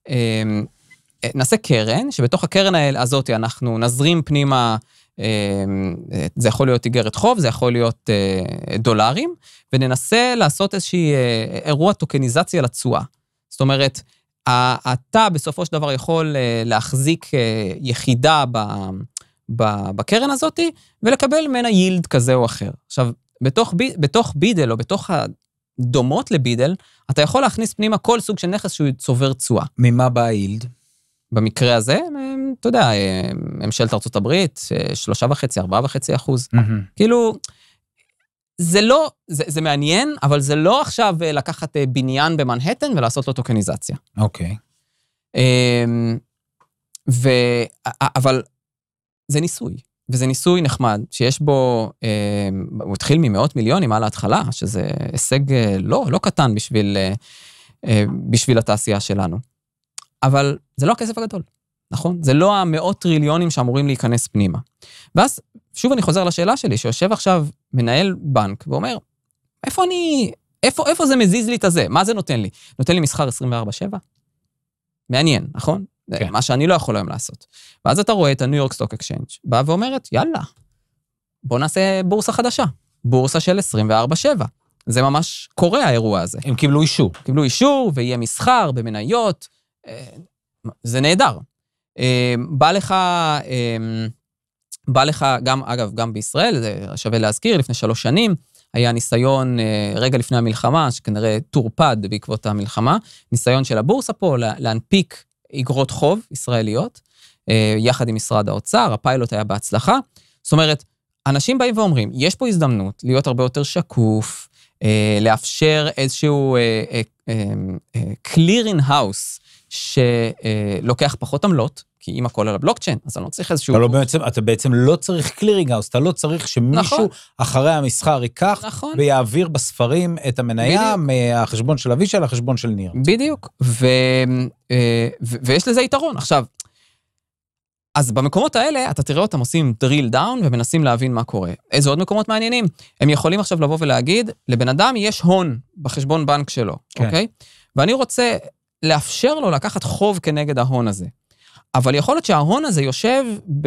קרן, שבתוך הקרן הזאת אנחנו נזרים פנימה, זה יכול להיות איגרת חוב, זה יכול להיות דולרים, וננסה לעשות איזושהי אירוע טוקניזציה לתשואה. זאת אומרת, אתה בסופו של דבר יכול להחזיק יחידה בקרן הזאת, ולקבל ממנה יילד כזה או אחר. עכשיו, בתוך בידל, או בתוך הדומות לבידל, אתה יכול להכניס פנימה כל סוג של נכס שהוא צובר תשואה. ממה בא היילד? במקרה הזה, אתה יודע, ממשלת ארצות הברית, 3.5-4.5%. כאילו, זה לא, זה מעניין, אבל זה לא עכשיו לקחת בניין במנהטן ולעשות לו טוקניזציה. אוקיי. אבל זה ניסוי. וזה ניסוי נחמד, שיש בו, הוא התחיל ממאות מיליונים על ההתחלה, שזה הישג לא קטן בשביל התעשייה שלנו. אבל זה לא הכסף הגדול, נכון? זה לא המאות טריליונים שאמורים להיכנס פנימה. ואז, שוב אני חוזר לשאלה שלי, שיושב עכשיו מנהל בנק ואומר, איפה זה מזיז לי את הזה? מה זה נותן לי? נותן לי מסחר 24/7? מעניין, נכון? כן. מה שאני לא יכול היום לעשות. ואז אתה רואה את הניו יורק סטוק אקשיינג' באה ואומרת, יאללה, בוא נעשה בורסה חדשה. בורסה של 24/7. זה ממש קורה האירוע הזה. הם קיבלו אישור. קיבלו אישור, ויהיה מסחר במניות. זה נהדר. בא לך גם, אגב, גם בישראל, זה שווה להזכיר, לפני 3 שנים, היה ניסיון רגע לפני המלחמה, שכנראה טורפד בעקבות המלחמה, ניסיון של הבורסה פה להנפיק אגרות חוב ישראליות, יחד עם משרד האוצר, הפיילוט היה בהצלחה. זאת אומרת, אנשים באים ואומרים, יש פה הזדמנות להיות הרבה יותר שקוף, לאפשר איזשהו clearing house, שלוקח פחות עמלות, כי אם הכל על הבלוקצ'יין, אז אני לא צריך איזשהו... אתה בעצם לא צריך קלירינג האוס, אתה לא צריך שמישהו אחרי המסחר ייקח, ויעביר בספרים את המניה מהחשבון של אבישי לחשבון של ניר. בדיוק, ויש לזה יתרון. עכשיו, אז במקומות האלה, אתה תראה אותם עושים drill down, ומנסים להבין מה קורה. איזה עוד מקומות מעניינים? הם יכולים עכשיו לבוא ולהגיד, לבן אדם יש הון בחשבון בנק שלו, אוקיי? ואני רוצה לאפשר לו לקחת חוב כנגד ההון הזה. אבל יכול להיות שההון הזה יושב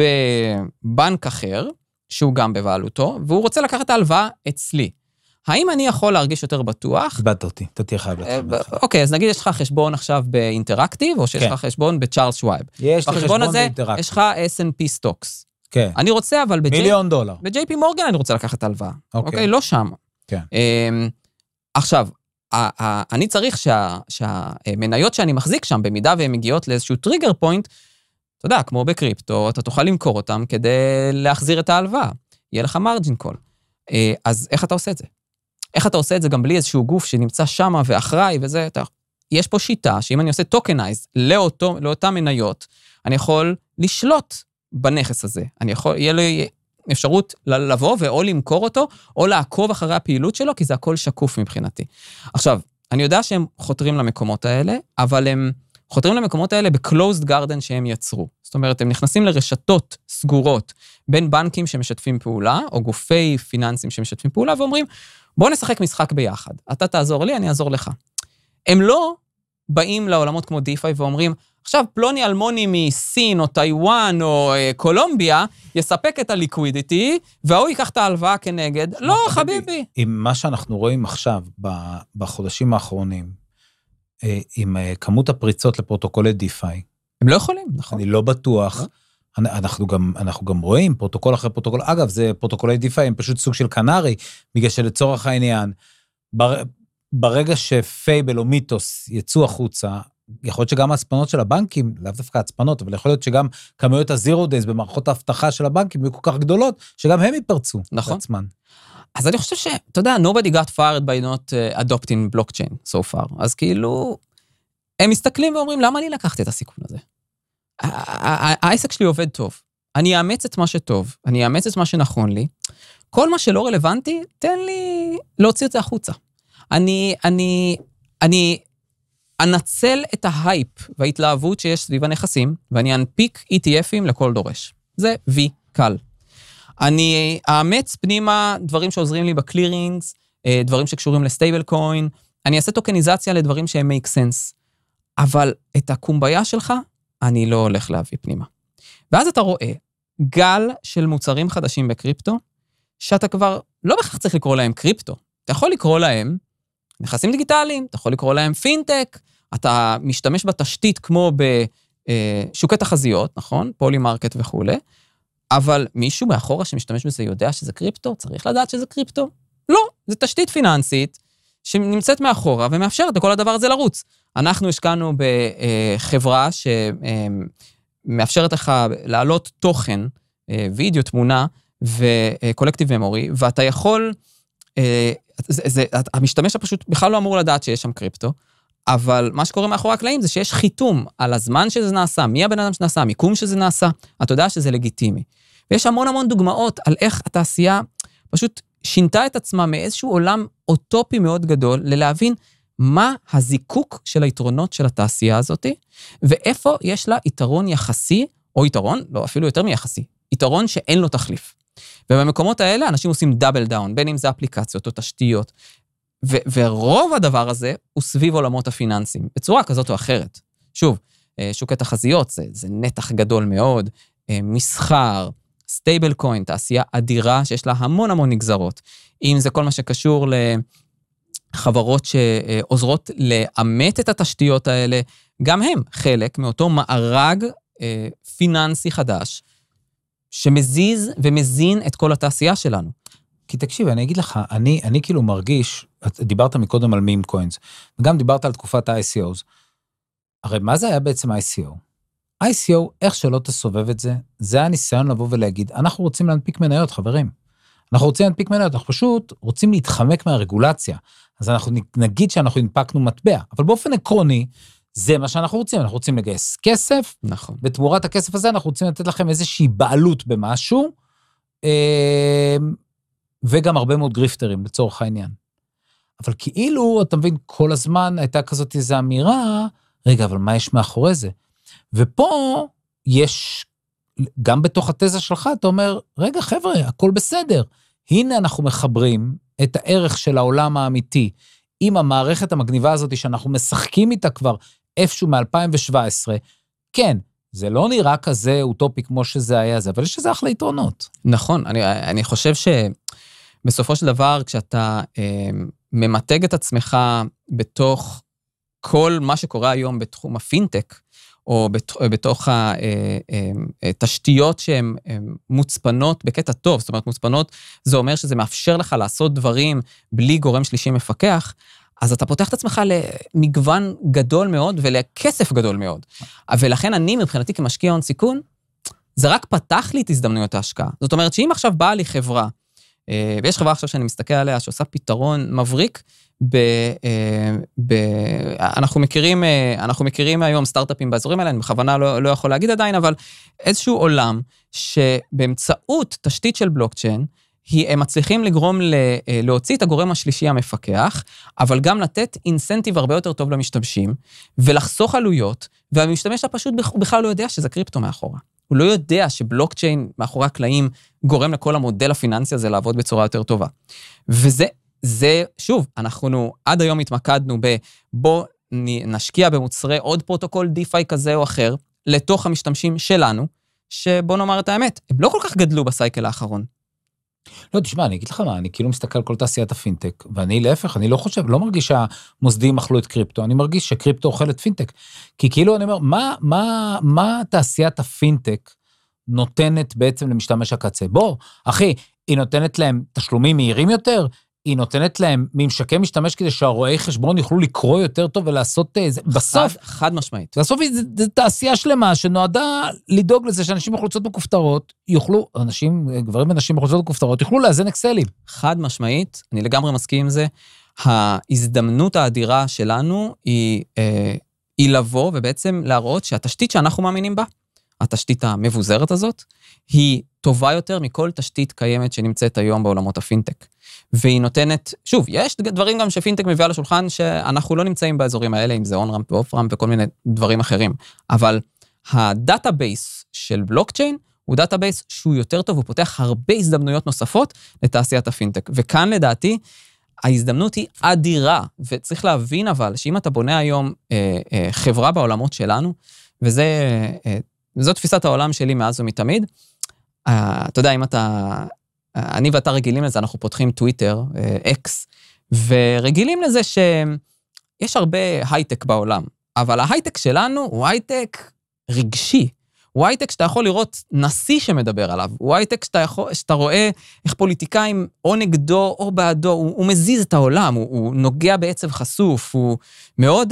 בבנק אחר, שהוא גם בבעלותו, והוא רוצה לקחת את ההלוואה אצלי. האם אני יכול להרגיש יותר בטוח? איבדת אותי, אתה תהיה חייב להתחיל. אוקיי, אז נגיד יש לך חשבון עכשיו באינטראקטיב, או שיש לך חשבון בצ'ארלס שווייב. יש לי חשבון באינטראקטיב. יש לך S&P סטוקס. כן. אני רוצה, אבל $1 מיליון. ב-JP מורגן אני רוצה לקחת הלוואה. אוקיי, לא שם. כן. עכשיו, אני צריך שהמניות שאני מחזיק שם, במידה והן מגיעות לאיזשהו טריגר פוינט, אתה יודע, כמו בקריפטו, אתה תוכל למכור אותם כדי להחזיר את ההלוואה. יהיה לך מרג'ין קול. אז איך אתה עושה את זה? איך אתה עושה את זה גם בלי איזשהו גוף שנמצא שם ואחראי וזה? יש פה שיטה שאם אני עושה טוקנייז לאותן מניות, אני יכול לשלוט בנכס הזה. יהיה לי אפשרות לבוא ואו למכור אותו, או לעקוב אחרי הפעילות שלו, כי זה הכל שקוף מבחינתי. עכשיו, אני יודע שהם חותרים למקומות האלה, אבל הם חותרים למקומות האלה ב-closed garden שהם יצרו. זאת אומרת, הם נכנסים לרשתות סגורות בין בנקים שמשתפים פעולה, או גופי פיננסים שמשתפים פעולה, ואומרים, בוא נשחק משחק ביחד. אתה תעזור לי, אני אעזור לך. הם לא באים לעולמות כמו דיפיי ואומרים, עכשיו פלוני אלמוני מסין או טיואן או קולומביה, יספק את הליקווידיטי, והוא ייקח את ההלוואה כנגד. לא, חביבי. עם מה שאנחנו רואים עכשיו, בחודשים האחרונים, עם כמות הפריצות לפרוטוקולי דיפיי. הם לא יכולים, נכון. אני לא בטוח. אנחנו גם רואים פרוטוקול אחרי פרוטוקול. אגב, זה פרוטוקולי דיפיי, הם פשוט סוג של קנרי, בגלל שלצורך העניין, ברגע שפייבל או מיתוס יצאו החוצה, יכול להיות שגם ההצפנות של הבנקים, לאו דווקא הצפנות, אבל יכול להיות שגם כמויות הזירו דייז במערכות ההבטחה של הבנקים יהיו כל כך גדולות, שגם הם ייפרצו. נכון. בעצמן. אז אני חושב אתה יודע, nobody got fired by not adopting blockchain so far. אז כאילו, הם מסתכלים ואומרים, למה אני לקחתי את הסיכון הזה? העסק שלי עובד טוב. אני אאמץ את מה שטוב, אני אאמץ את מה שנכון לי. כל מה שלא רלוונטי, תן לי להוציא את זה החוצה. אני אנצל את ההייפ וההתלהבות שיש סביב הנכסים, ואני אנפיק ETFים לכל דורש. זה V, קל. אני אאמץ פנימה דברים שעוזרים לי בקלירינגס, דברים שקשורים לסטייבל קוין, אני אעשה טוקניזציה לדברים שהם make sense, אבל את הקומביה שלך, אני לא הולך להביא פנימה. ואז אתה רואה גל של מוצרים חדשים בקריפטו, שאתה כבר לא בכך צריך לקרוא להם קריפטו, אתה יכול לקרוא להם נכסים דיגיטליים, אתה יכול לקרוא להם פינטק, אתה משתמש בתשתית כמו בשוקי תחזיות, נכון? פולי מרקט וכו'. אבל מישהו מאחורה שמשתמש בזה יודע שזה קריפטו, צריך לדעת שזה קריפטו? לא, זה תשתית פיננסית שנמצאת מאחורה ומאפשרת לכל הדבר הזה לרוץ. אנחנו השקענו בחברה שמאפשרת לך להעלות תוכן, וידאו, תמונה וקולקטיב ממורי, ואתה יכול, המשתמש הפשוט בכלל לא אמור לדעת שיש שם קריפטו, אבל מה שקורה מאחורי הקלעים זה שיש חיתום על הזמן שזה נעשה, מי הבן אדם שנעשה, המיקום שזה נעשה, אתה יודע שזה לגיטימי. ויש המון דוגמאות על איך התעשייה פשוט שינתה את עצמה מאיזשהו עולם אוטופי מאוד גדול, ללהבין מה הזיקוק של היתרונות של התעשייה הזאת, ואיפה יש לה יתרון יחסי, או יתרון, לא אפילו יותר מיחסי, יתרון שאין לו תחליף. ובמקומות האלה אנשים עושים דאבל דאון, בין אם זה אפליקציות או תשתיות, ורוב הדבר הזה הוא סביב עולמות הפיננסים, בצורה כזאת או אחרת. שוב, שוק התחזיות זה נתח גדול מאוד, מסחר, סטייבל קוין, תעשייה אדירה שיש לה המון נגזרות. אם זה כל מה שקשור לחברות שעוזרות לאמת את התשתיות האלה, גם הם חלק מאותו מארג פיננסי חדש, שמזיז ומזין את כל התעשייה שלנו. כי תקשיב, אני אגיד לך, אני כאילו מרגיש, דיברת מקודם על מים קוינס, וגם דיברת על תקופת ה-ICOs. הרי מה זה היה בעצם ICO? ICO, איך שלא תסובב את זה, זה היה ניסיון לבוא ולהגיד, אנחנו רוצים להנפיק מניות, חברים. אנחנו רוצים להנפיק מניות, אנחנו פשוט רוצים להתחמק מהרגולציה. אז אנחנו נגיד שאנחנו הנפקנו מטבע, אבל באופן עקרוני, זה מה שאנחנו רוצים. אנחנו רוצים לגייס כסף, נכון. ותמורת הכסף הזה אנחנו רוצים לתת לכם איזושהי בעלות במשהו, וגם הרבה מאוד גריפטרים לצורך העניין. אבל כאילו, אתה מבין, כל הזמן הייתה כזאת איזו אמירה, רגע, אבל מה יש מאחורי זה? ופה יש, גם בתוך התזה שלך, אתה אומר, רגע חבר'ה, הכל בסדר. הנה אנחנו מחברים את הערך של העולם האמיתי, עם המערכת המגניבה הזאת שאנחנו משחקים איתה כבר איפשהו מ-2017. כן, זה לא נראה כזה אוטופי כמו שזה היה זה, אבל יש איזה אחלה יתרונות. נכון, אני חושב שבסופו של דבר, כשאתה ממתג את עצמך בתוך כל מה שקורה היום בתחום הפינטק, או בתוך התשתיות שהן מוצפנות בקטע טוב, זאת אומרת מוצפנות, זה אומר שזה מאפשר לך לעשות דברים בלי גורם שלישי מפקח, אז אתה פותח את עצמך למגוון גדול מאוד ולכסף גדול מאוד. ולכן אני מבחינתי כמשקיע הון סיכון, זה רק פתח לי את הזדמנויות ההשקעה. זאת אומרת שאם עכשיו באה לי חברה, ויש חברה עכשיו שאני מסתכל עליה שעושה פתרון מבריק, אנחנו מכירים היום סטארט-אפים באזורים האלה, אני בכוונה לא יכול להגיד עדיין, אבל איזשהו עולם שבאמצעות תשתית של בלוקצ'יין, הם מצליחים לגרום להוציא את הגורם השלישי המפקח, אבל גם לתת אינסנטיב הרבה יותר טוב למשתמשים, ולחסוך עלויות, והמשתמש פשוט בכלל לא יודע שזה קריפטו מאחורה. הוא לא יודע שבלוקצ'יין מאחורי הקלעים גורם לכל המודל הפיננסי הזה לעבוד בצורה יותר טובה. וזה, שוב, אנחנו עד היום התמקדנו בוא נשקיע במוצרי עוד פרוטוקול דיפיי כזה או אחר, לתוך המשתמשים שלנו, שבוא נאמר את האמת, הם לא כל כך גדלו בסייקל האחרון. לא, תשמע, אני אגיד לך מה, אני כאילו מסתכל על כל תעשיית הפינטק, ואני להפך, אני לא חושב, לא מרגיש שהמוסדים אכלו את קריפטו, אני מרגיש שקריפטו אוכל את פינטק. כי כאילו אני אומר, מה תעשיית הפינטק נותנת בעצם למשתמש הקצה? בוא, אחי, היא נותנת להם תשלומים מהירים יותר, היא נותנת להם ממשקי משתמש כדי שהרואי חשבון יוכלו לקרוא יותר טוב ולעשות זה. בסוף, חד משמעית. בסוף זה תעשייה שלמה שנועדה לדאוג לזה שאנשים בחולצות מכופתרות יוכלו, גברים ונשים בחולצות מכופתרות יוכלו לאזן אקסלים. חד משמעית, אני לגמרי מסכים עם זה. ההזדמנות האדירה שלנו היא לבוא ובעצם להראות שהתשתית שאנחנו מאמינים בה, התשתית המבוזרת הזאת, היא טובה יותר מכל תשתית קיימת שנמצאת היום בעולמות הפינטק. והיא נותנת, שוב, יש דברים גם שפינטק מביאה לשולחן שאנחנו לא נמצאים באזורים האלה, אם זה און-רמפ ואוף-רמפ וכל מיני דברים אחרים. אבל הדאטאבייס של בלוקצ'יין הוא דאטאבייס שהוא יותר טוב, הוא פותח הרבה הזדמנויות נוספות לתעשיית הפינטק. וכאן לדעתי, ההזדמנות היא אדירה, וצריך להבין אבל, שאם אתה בונה היום חברה בעולמות שלנו, וזו תפיסת העולם שלי מאז ומתמיד, אתה יודע, אם אני ואתה רגילים לזה, אנחנו פותחים טוויטר, אקס, ורגילים לזה שיש הרבה הייטק בעולם, אבל ההייטק שלנו הוא הייטק רגשי, הוא הייטק שאתה יכול לראות נשיא שמדבר עליו, הוא הייטק שאתה רואה איך פוליטיקאים או נגדו או בעדו, הוא מזיז את העולם, הוא נוגע בעצב חשוף, הוא מאוד,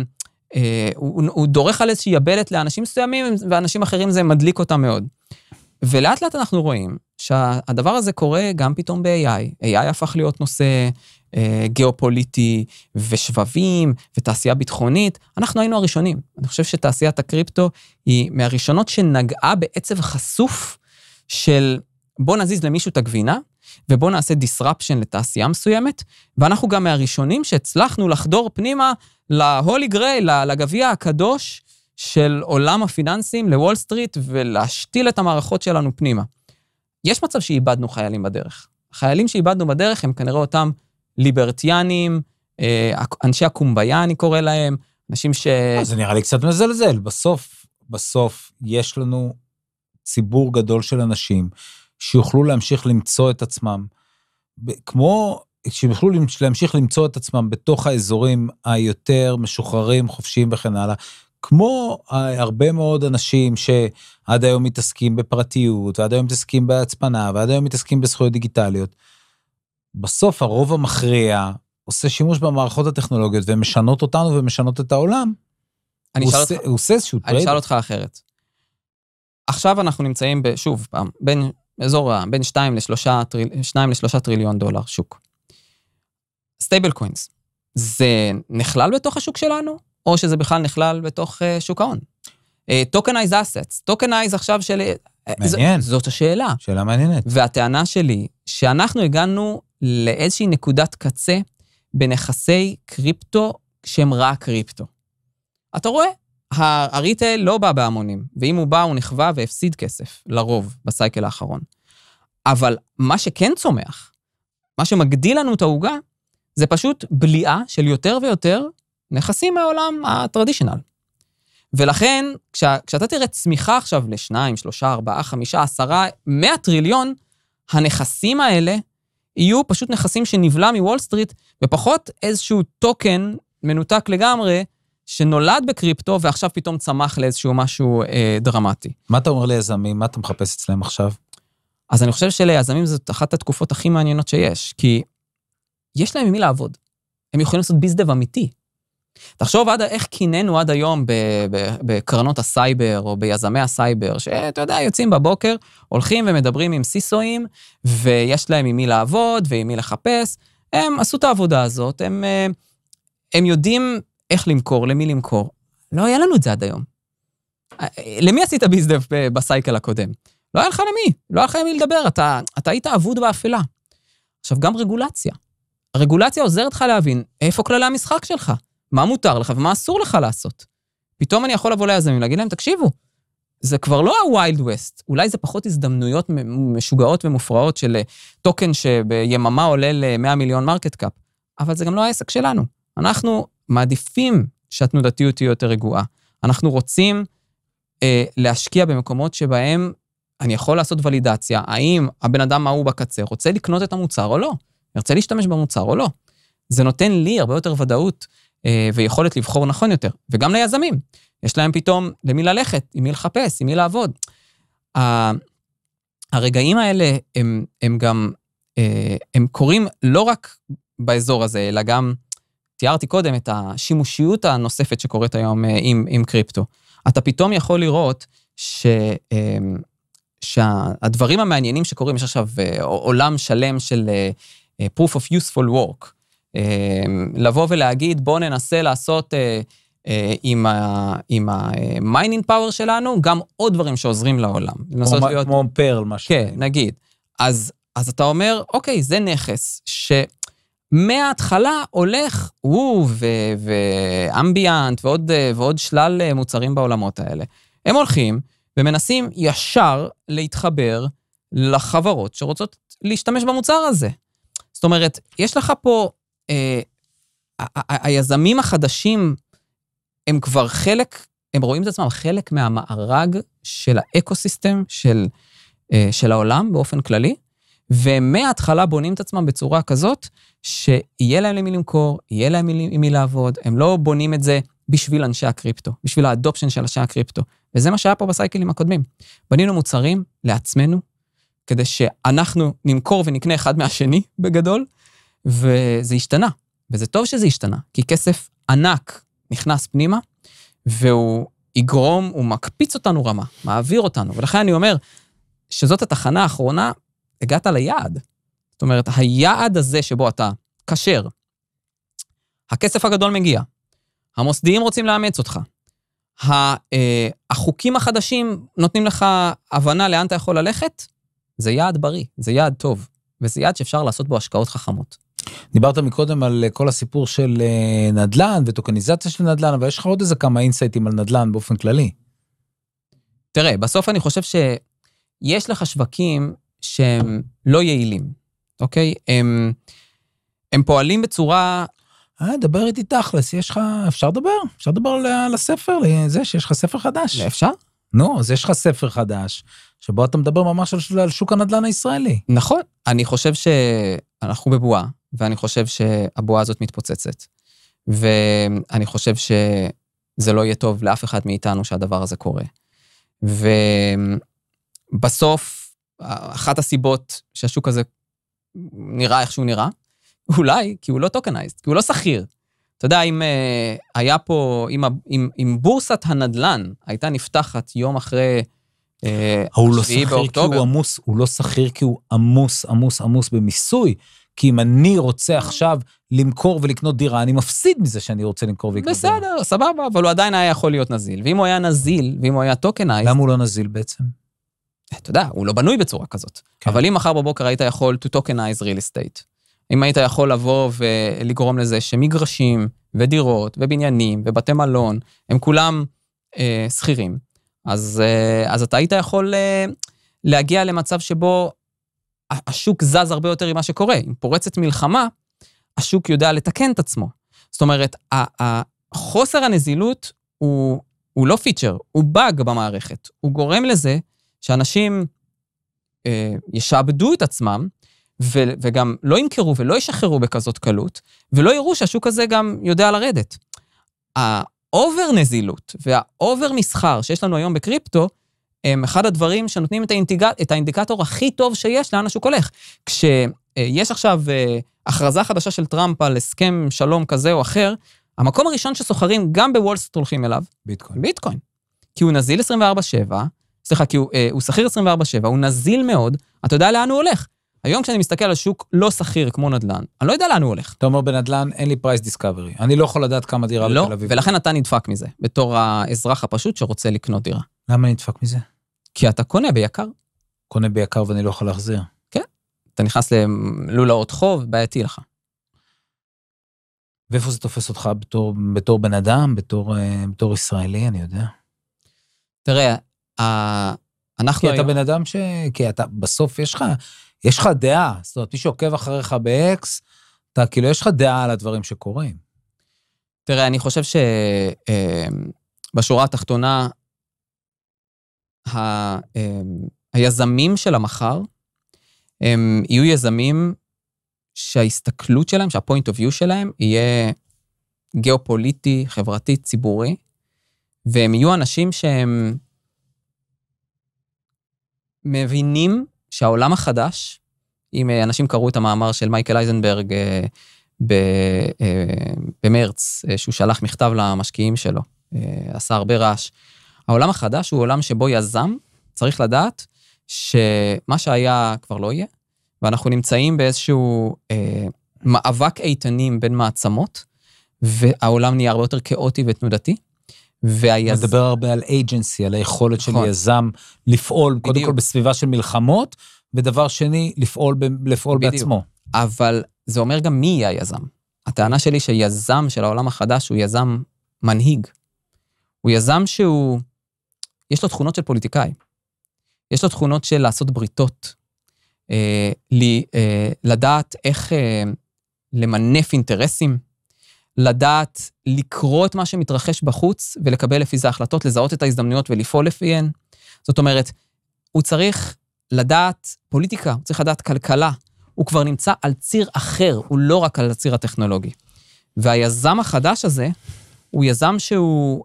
הוא דורך על איזושהי יבלת לאנשים מסוימים, ואנשים אחרים זה מדליק אותם מאוד. ולאט לאט אנחנו רואים שהדבר הזה קורה גם פתאום ב-AI. AI הפך להיות נושא גיאופוליטי ושבבים ותעשייה ביטחונית. אנחנו היינו הראשונים. אני חושב שתעשיית הקריפטו היא מהראשונות שנגעה בעצב חשוף של בוא נזיז למישהו את הגבינה, ובוא נעשה disruption לתעשייה מסוימת, ואנחנו גם מהראשונים שהצלחנו לחדור פנימה להולי גרייל, לגביע הקדוש של עולם הפיננסים, לוול סטריט, ולהשתיל את המערכות שלנו פנימה. יש מצב שאיבדנו חיילים בדרך. החיילים שאיבדנו בדרך הם כנראה אותם ליברטיאנים, אנשי הקומביה אני קורא להם, אנשים זה נראה לי קצת מזלזל. בסוף יש לנו ציבור גדול של אנשים שיוכלו להמשיך למצוא את עצמם, כמו שיוכלו להמשיך למצוא את עצמם בתוך האזורים היותר משוחררים, חופשיים וכן הלאה, כמו הרבה מאוד אנשים שעד היום מתעסקים בפרטיות, ועד היום מתעסקים בהצפנה, ועד היום מתעסקים בזכויות דיגיטליות. בסוף הרוב המכריע עושה שימוש במערכות הטכנולוגיות, ומשנות אותנו ומשנות את העולם. הוא עושה איזשהו טרייד. אני אשאל אותך אחרת. עכשיו אנחנו נמצאים שוב פעם, בין 2 ל-3 טריליון דולר שוק. סטייבל קוינס, זה נכלל בתוך השוק שלנו, או שזה בכלל נכלל בתוך שוק ההון? טוקנייז אסטס, טוקנייז עכשיו מעניין. זאת השאלה. שאלה מעניינת. והטענה שלי, שאנחנו הגענו לאיזושהי נקודת קצה, בנכסי קריפטו, שהם רק קריפטו. אתה רואה? הריטייל לא בא בהמונים, ואם הוא בא, הוא נחווה והפסיד כסף, לרוב, בסייקל האחרון. אבל מה שכן צומח, מה שמגדיל לנו את ההוגה, זה פשוט בליעה של יותר ויותר נכסים מהעולם הטרדישנל. ולכן, כשאתה תראה צמיחה עכשיו ל2, 3, 4, 5, 10, 100 טריליון, הנכסים האלה יהיו פשוט נכסים שנבלה מוול סטריט, ופחות איזשהו טוקן מנותק לגמרי, שנולד בקריפטו, ועכשיו פתאום צמח לאיזשהו משהו דרמטי. מה אתה אומר ליזמים? מה אתה מחפש אצלם עכשיו? אז אני חושב שליזמים זאת אחת התקופות הכי מעניינות שיש, כי יש להם עם מי לעבוד. הם יכולים לעשות ביזדב אמיתי. תחשוב איך כיננו עד היום בקרנות הסייבר, או ביזמי הסייבר, שאתה יודע, יוצאים בבוקר, הולכים ומדברים עם סיסואים, ויש להם עם מי לעבוד, ועם מי לחפש. הם עשו את העבודה הזאת, הם יודעים איך למכור, למי למכור. לא היה לנו את זה עד היום. למי עשית ביזדב בסייקל הקודם? לא היה לך למי, לא היה לך למי לדבר, אתה היית עבוד באפלה. עכשיו, גם רגולציה. הרגולציה עוזרת לך להבין איפה כללי המשחק שלך, מה מותר לך ומה אסור לך לעשות. פתאום אני יכול לבוא ליזמים, להגיד להם, תקשיבו, זה כבר לא הווילד ווסט, אולי זה פחות הזדמנויות משוגעות ומופרעות של טוקן שביממה עולה ל100 מיליון מרקט קאפ, אבל זה גם לא העסק שלנו. אנחנו מעדיפים שהתנודתיות תהיה יותר רגועה. אנחנו רוצים להשקיע במקומות שבהם אני יכול לעשות ולידציה, האם הבן אדם מה הוא בקצה, רוצה לקנות את המוצר או לא, ירצה להשתמש במוצר או לא. זה נותן לי הרבה יותר ודאות ויכולת לבחור נכון יותר, וגם ליזמים. יש להם פתאום למי ללכת, עם מי לחפש, עם מי לעבוד. הרגעים האלה הם גם, הם קורים לא רק באזור הזה, אלא גם, תיארתי קודם את השימושיות הנוספת שקורית היום עם קריפטו. אתה פתאום יכול לראות שהדברים המעניינים שקורים, יש עכשיו עולם שלם של proof of useful work, לבוא ולהגיד, בוא ננסה לעשות עם ה-mining power שלנו, גם עוד דברים שעוזרים לעולם. כמו פרל, משהו. כן, נגיד. אז אתה אומר, אוקיי, זה נכס שמההתחלה הולך, ואמביאנט, ועוד שלל מוצרים בעולמות האלה. הם הולכים ומנסים ישר להתחבר לחברות שרוצות להשתמש במוצר הזה. זאת אומרת, יש לך פה, היזמים החדשים, הם כבר חלק, הם רואים את עצמם חלק מהמארג של האקוסיסטם של העולם באופן כללי, ומההתחלה בונים את עצמם בצורה כזאת, שיהיה להם למי למכור, יהיה להם עם מי לעבוד, הם לא בונים את זה בשביל אנשי הקריפטו, בשביל האדופשן של אנשי הקריפטו, וזה מה שהיה פה בסייקלים הקודמים. בנינו מוצרים לעצמנו, כדי שאנחנו נמכור ונקנה אחד מהשני בגדול, וזה השתנה, וזה טוב שזה השתנה, כי כסף ענק נכנס פנימה, והוא יגרום, הוא מקפיץ אותנו רמה, מעביר אותנו, ולכן אני אומר, שזאת התחנה האחרונה, הגעת ליעד. זאת אומרת, היעד הזה שבו אתה קשר, הכסף הגדול מגיע, המוסדיים רוצים לאמץ אותך, החוקים החדשים נותנים לך הבנה לאן אתה יכול ללכת, זה יעד בריא, זה יעד טוב, וזה יעד שאפשר לעשות בו השקעות חכמות. דיברת מקודם על כל הסיפור של נדל"ן וטוקניזציה של נדל"ן, אבל יש לך עוד איזה כמה אינסייטים על נדל"ן באופן כללי. תראה, בסוף אני חושב שיש לך שווקים שהם לא יעילים, אוקיי? הם פועלים בצורה... דבר איתי תכלס, יש לך, אפשר לדבר על הספר, זה שיש לך ספר חדש. אפשר? נו, אז יש לך ספר חדש, שבו אתה מדבר ממש על שוק הנדל"ן הישראלי. נכון, אני חושב שאנחנו בבועה, ואני חושב שהבועה הזאת מתפוצצת, ואני חושב שזה לא יהיה טוב לאף אחד מאיתנו שהדבר הזה קורה. ובסוף, אחת הסיבות שהשוק הזה נראה איך שהוא נראה, אולי כי הוא לא טוקנייזד, כי הוא לא שכיר. אתה יודע, אם היה פה, אם בורסת הנדל"ן הייתה נפתחת יום אחרי 7 באוקטובר. הוא לא שכיר כי הוא עמוס במיסוי, כי אם אני רוצה עכשיו למכור ולקנות דירה, אני מפסיד מזה שאני רוצה למכור ולקנות דירה. בסדר, סבבה, אבל הוא עדיין היה יכול להיות נזיל. ואם הוא היה נזיל, ואם הוא היה טוקנייזד... למה הוא לא נזיל בעצם? אתה יודע, הוא לא בנוי בצורה כזאת. כן. אבל אם מחר בבוקר היית יכול to tokenize real estate, אם היית יכול לבוא ולגרום לזה שמגרשים ודירות ובניינים ובתי מלון, הם כולם שכירים, אז אתה היית יכול להגיע למצב שבו השוק זז הרבה יותר עם מה שקורה. אם פורצת מלחמה, השוק יודע לתקן את עצמו. זאת אומרת, חוסר הנזילות הוא לא פיצ'ר, הוא באג במערכת. הוא גורם לזה שאנשים ישעבדו את עצמם, וגם לא ימכרו ולא ישחררו בכזאת קלות, ולא יראו שהשוק הזה גם יודע לרדת. האובר נזילות והאובר מסחר שיש לנו היום בקריפטו, הם אחד הדברים שנותנים את האינדיקטור הכי טוב שיש לאן השוק הולך. כשיש עכשיו הכרזה חדשה של טראמפ על הסכם שלום כזה או אחר, המקום הראשון שסוחרים גם בוול סטריט הולכים אליו, ביטקוין. כי הוא נזיל 24/7, סליחה, כי הוא שכיר 24/7, הוא נזיל מאוד, אתה יודע לאן הוא הולך. היום כשאני מסתכל על שוק לא שכיר כמו נדל"ן, אני לא יודע לאן הוא הולך. אתה אומר בנדל"ן, אין לי פרייס דיסקאברי. אני לא יכול לדעת כמה דירה בתל אביב. לא, ולכן אתה נדפק מזה, בתור האזרח הפשוט שרוצה לקנות דירה. למה נדפק מזה? כי אתה קונה ביקר. קונה ביקר ואני לא יכול להחזיר. כן. אתה נכנס ללולאות חוב, בעייתי לך. ואיפה זה תופס אותך בתור בן אדם, בתור ישראלי, אני יודע? תראה, אנחנו... כי אתה בן אדם כי אתה, בסוף יש לך דעה, זאת אומרת, מי שעוקב אחריך באקס, אתה כאילו, יש לך דעה על הדברים שקורים. תראה, אני חושב שבשורה התחתונה, היזמים של המחר, הם יהיו יזמים שההסתכלות שלהם, שהפוינט אוף ויו שלהם, יהיה גיאופוליטי, חברתי, ציבורי, והם יהיו אנשים שהם מבינים שהעולם החדש, אם אנשים קראו את המאמר של מייקל אייזנברג במרץ, שהוא שלח מכתב למשקיעים שלו, עשה הרבה רעש, העולם החדש הוא עולם שבו יזם צריך לדעת שמה שהיה כבר לא יהיה, ואנחנו נמצאים באיזשהו מאבק איתנים בין מעצמות, והעולם נהיה הרבה יותר כאוטי ותנודתי, מדבר הרבה על agency, על היכולת של יזם לפעול, קודם כל בסביבה של מלחמות, ודבר שני, לפעול בעצמו. אבל זה אומר גם מי יהיה היזם. הטענה שלי שיזם של העולם החדש הוא יזם מנהיג. הוא יזם שהוא, יש לו תכונות של פוליטיקאי. יש לו תכונות של לעשות בריתות, לדעת איך למנף אינטרסים, לדעת לקרוא את מה שמתרחש בחוץ, ולקבל לפי זה החלטות, לזהות את ההזדמנויות ולפעול לפיהן. זאת אומרת, הוא צריך לדעת פוליטיקה, הוא צריך לדעת כלכלה, הוא כבר נמצא על ציר אחר, הוא לא רק על הציר הטכנולוגי. והיזם החדש הזה, הוא יזם שהוא,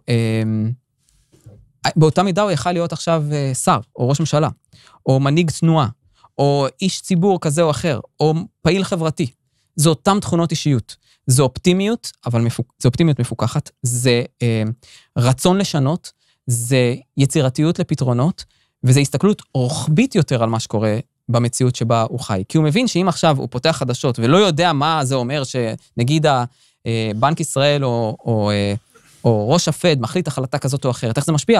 באותה מידה הוא יכל להיות עכשיו שר, או ראש ממשלה, או מנהיג תנועה, או איש ציבור כזה או אחר, או פעיל חברתי. זה אותם תכונות אישיות. זה אופטימיות, אבל זה אופטימיות מפוקחת, זה רצון לשנות, זה יצירתיות לפתרונות, וזה הסתכלות רוחבית יותר על מה שקורה במציאות שבה הוא חי. כי הוא מבין שאם עכשיו הוא פותח חדשות, ולא יודע מה זה אומר שנגיד בנק ישראל או ראש הפד מחליט החלטה כזאת או אחרת, איך זה משפיע עליו.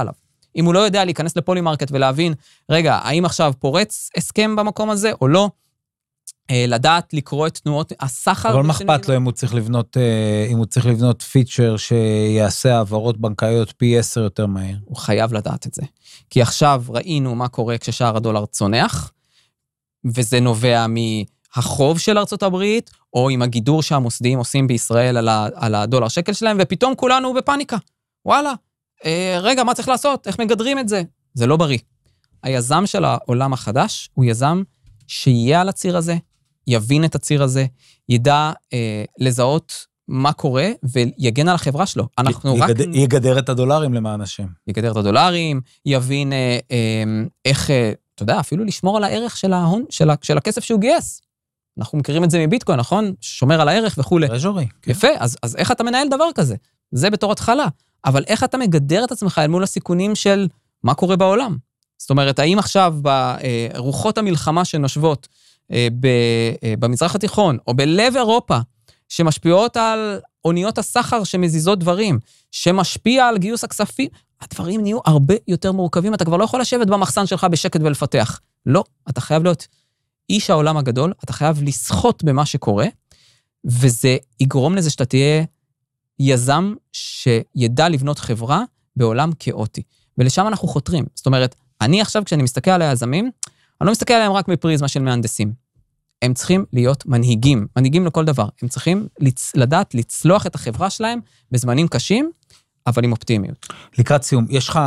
אם הוא לא יודע להיכנס לפולימרקט ולהבין, רגע, האם עכשיו פורץ הסכם במקום הזה או לא, לדעת לקרוא את תנועות הסחר. אבל מה אכפת לו אם הוא צריך לבנות פיצ'ר שיעשה העברות בנקאיות פי 10 יותר מהר? הוא חייב לדעת את זה. כי עכשיו ראינו מה קורה כששער הדולר צונח, וזה נובע מהחוב של ארצות הברית, או עם הגידור שהמוסדיים עושים בישראל על הדולר שקל שלהם, ופתאום כולנו בפאניקה. וואלה, רגע, מה צריך לעשות? איך מגדרים את זה? זה לא בריא. היזם של העולם החדש הוא יזם שיהיה על הציר הזה, יבין את הציר הזה, ידע לזהות מה קורה, ויגן על החברה שלו. יגדר את הדולרים למען השם. יגדר את הדולרים, יבין איך, אתה יודע, אפילו לשמור על הערך של ההון, של הכסף שהוא גייס. אנחנו מכירים את זה מביטקוין, נכון? שומר על הערך וכו'. טרז'ורי. יפה, אז איך אתה מנהל דבר כזה? זה בתור התחלה. אבל איך אתה מגדר את עצמך אל מול הסיכונים של מה קורה בעולם? זאת אומרת, האם עכשיו ברוחות המלחמה שנושבות במזרח התיכון, או בלב אירופה, שמשפיעות על אוניות הסחר שמזיזות דברים, שמשפיע על גיוס הכספים, הדברים נהיו הרבה יותר מורכבים, אתה כבר לא יכול לשבת במחסן שלך בשקט ולפתח. לא, אתה חייב להיות איש העולם הגדול, אתה חייב לשחות במה שקורה, וזה יגרום לזה שאתה תהיה יזם שידע לבנות חברה בעולם כאוטי. ולשם אנחנו חותרים. זאת אומרת, אני עכשיו, כשאני מסתכל על היזמים, אני לא מסתכל עליהם רק מפריזמה של מהנדסים. הם צריכים להיות מנהיגים, מנהיגים לכל דבר. הם צריכים לדעת לצלוח את החברה שלהם בזמנים קשים, אבל עם אופטימיות. לקראת סיום, יש לך,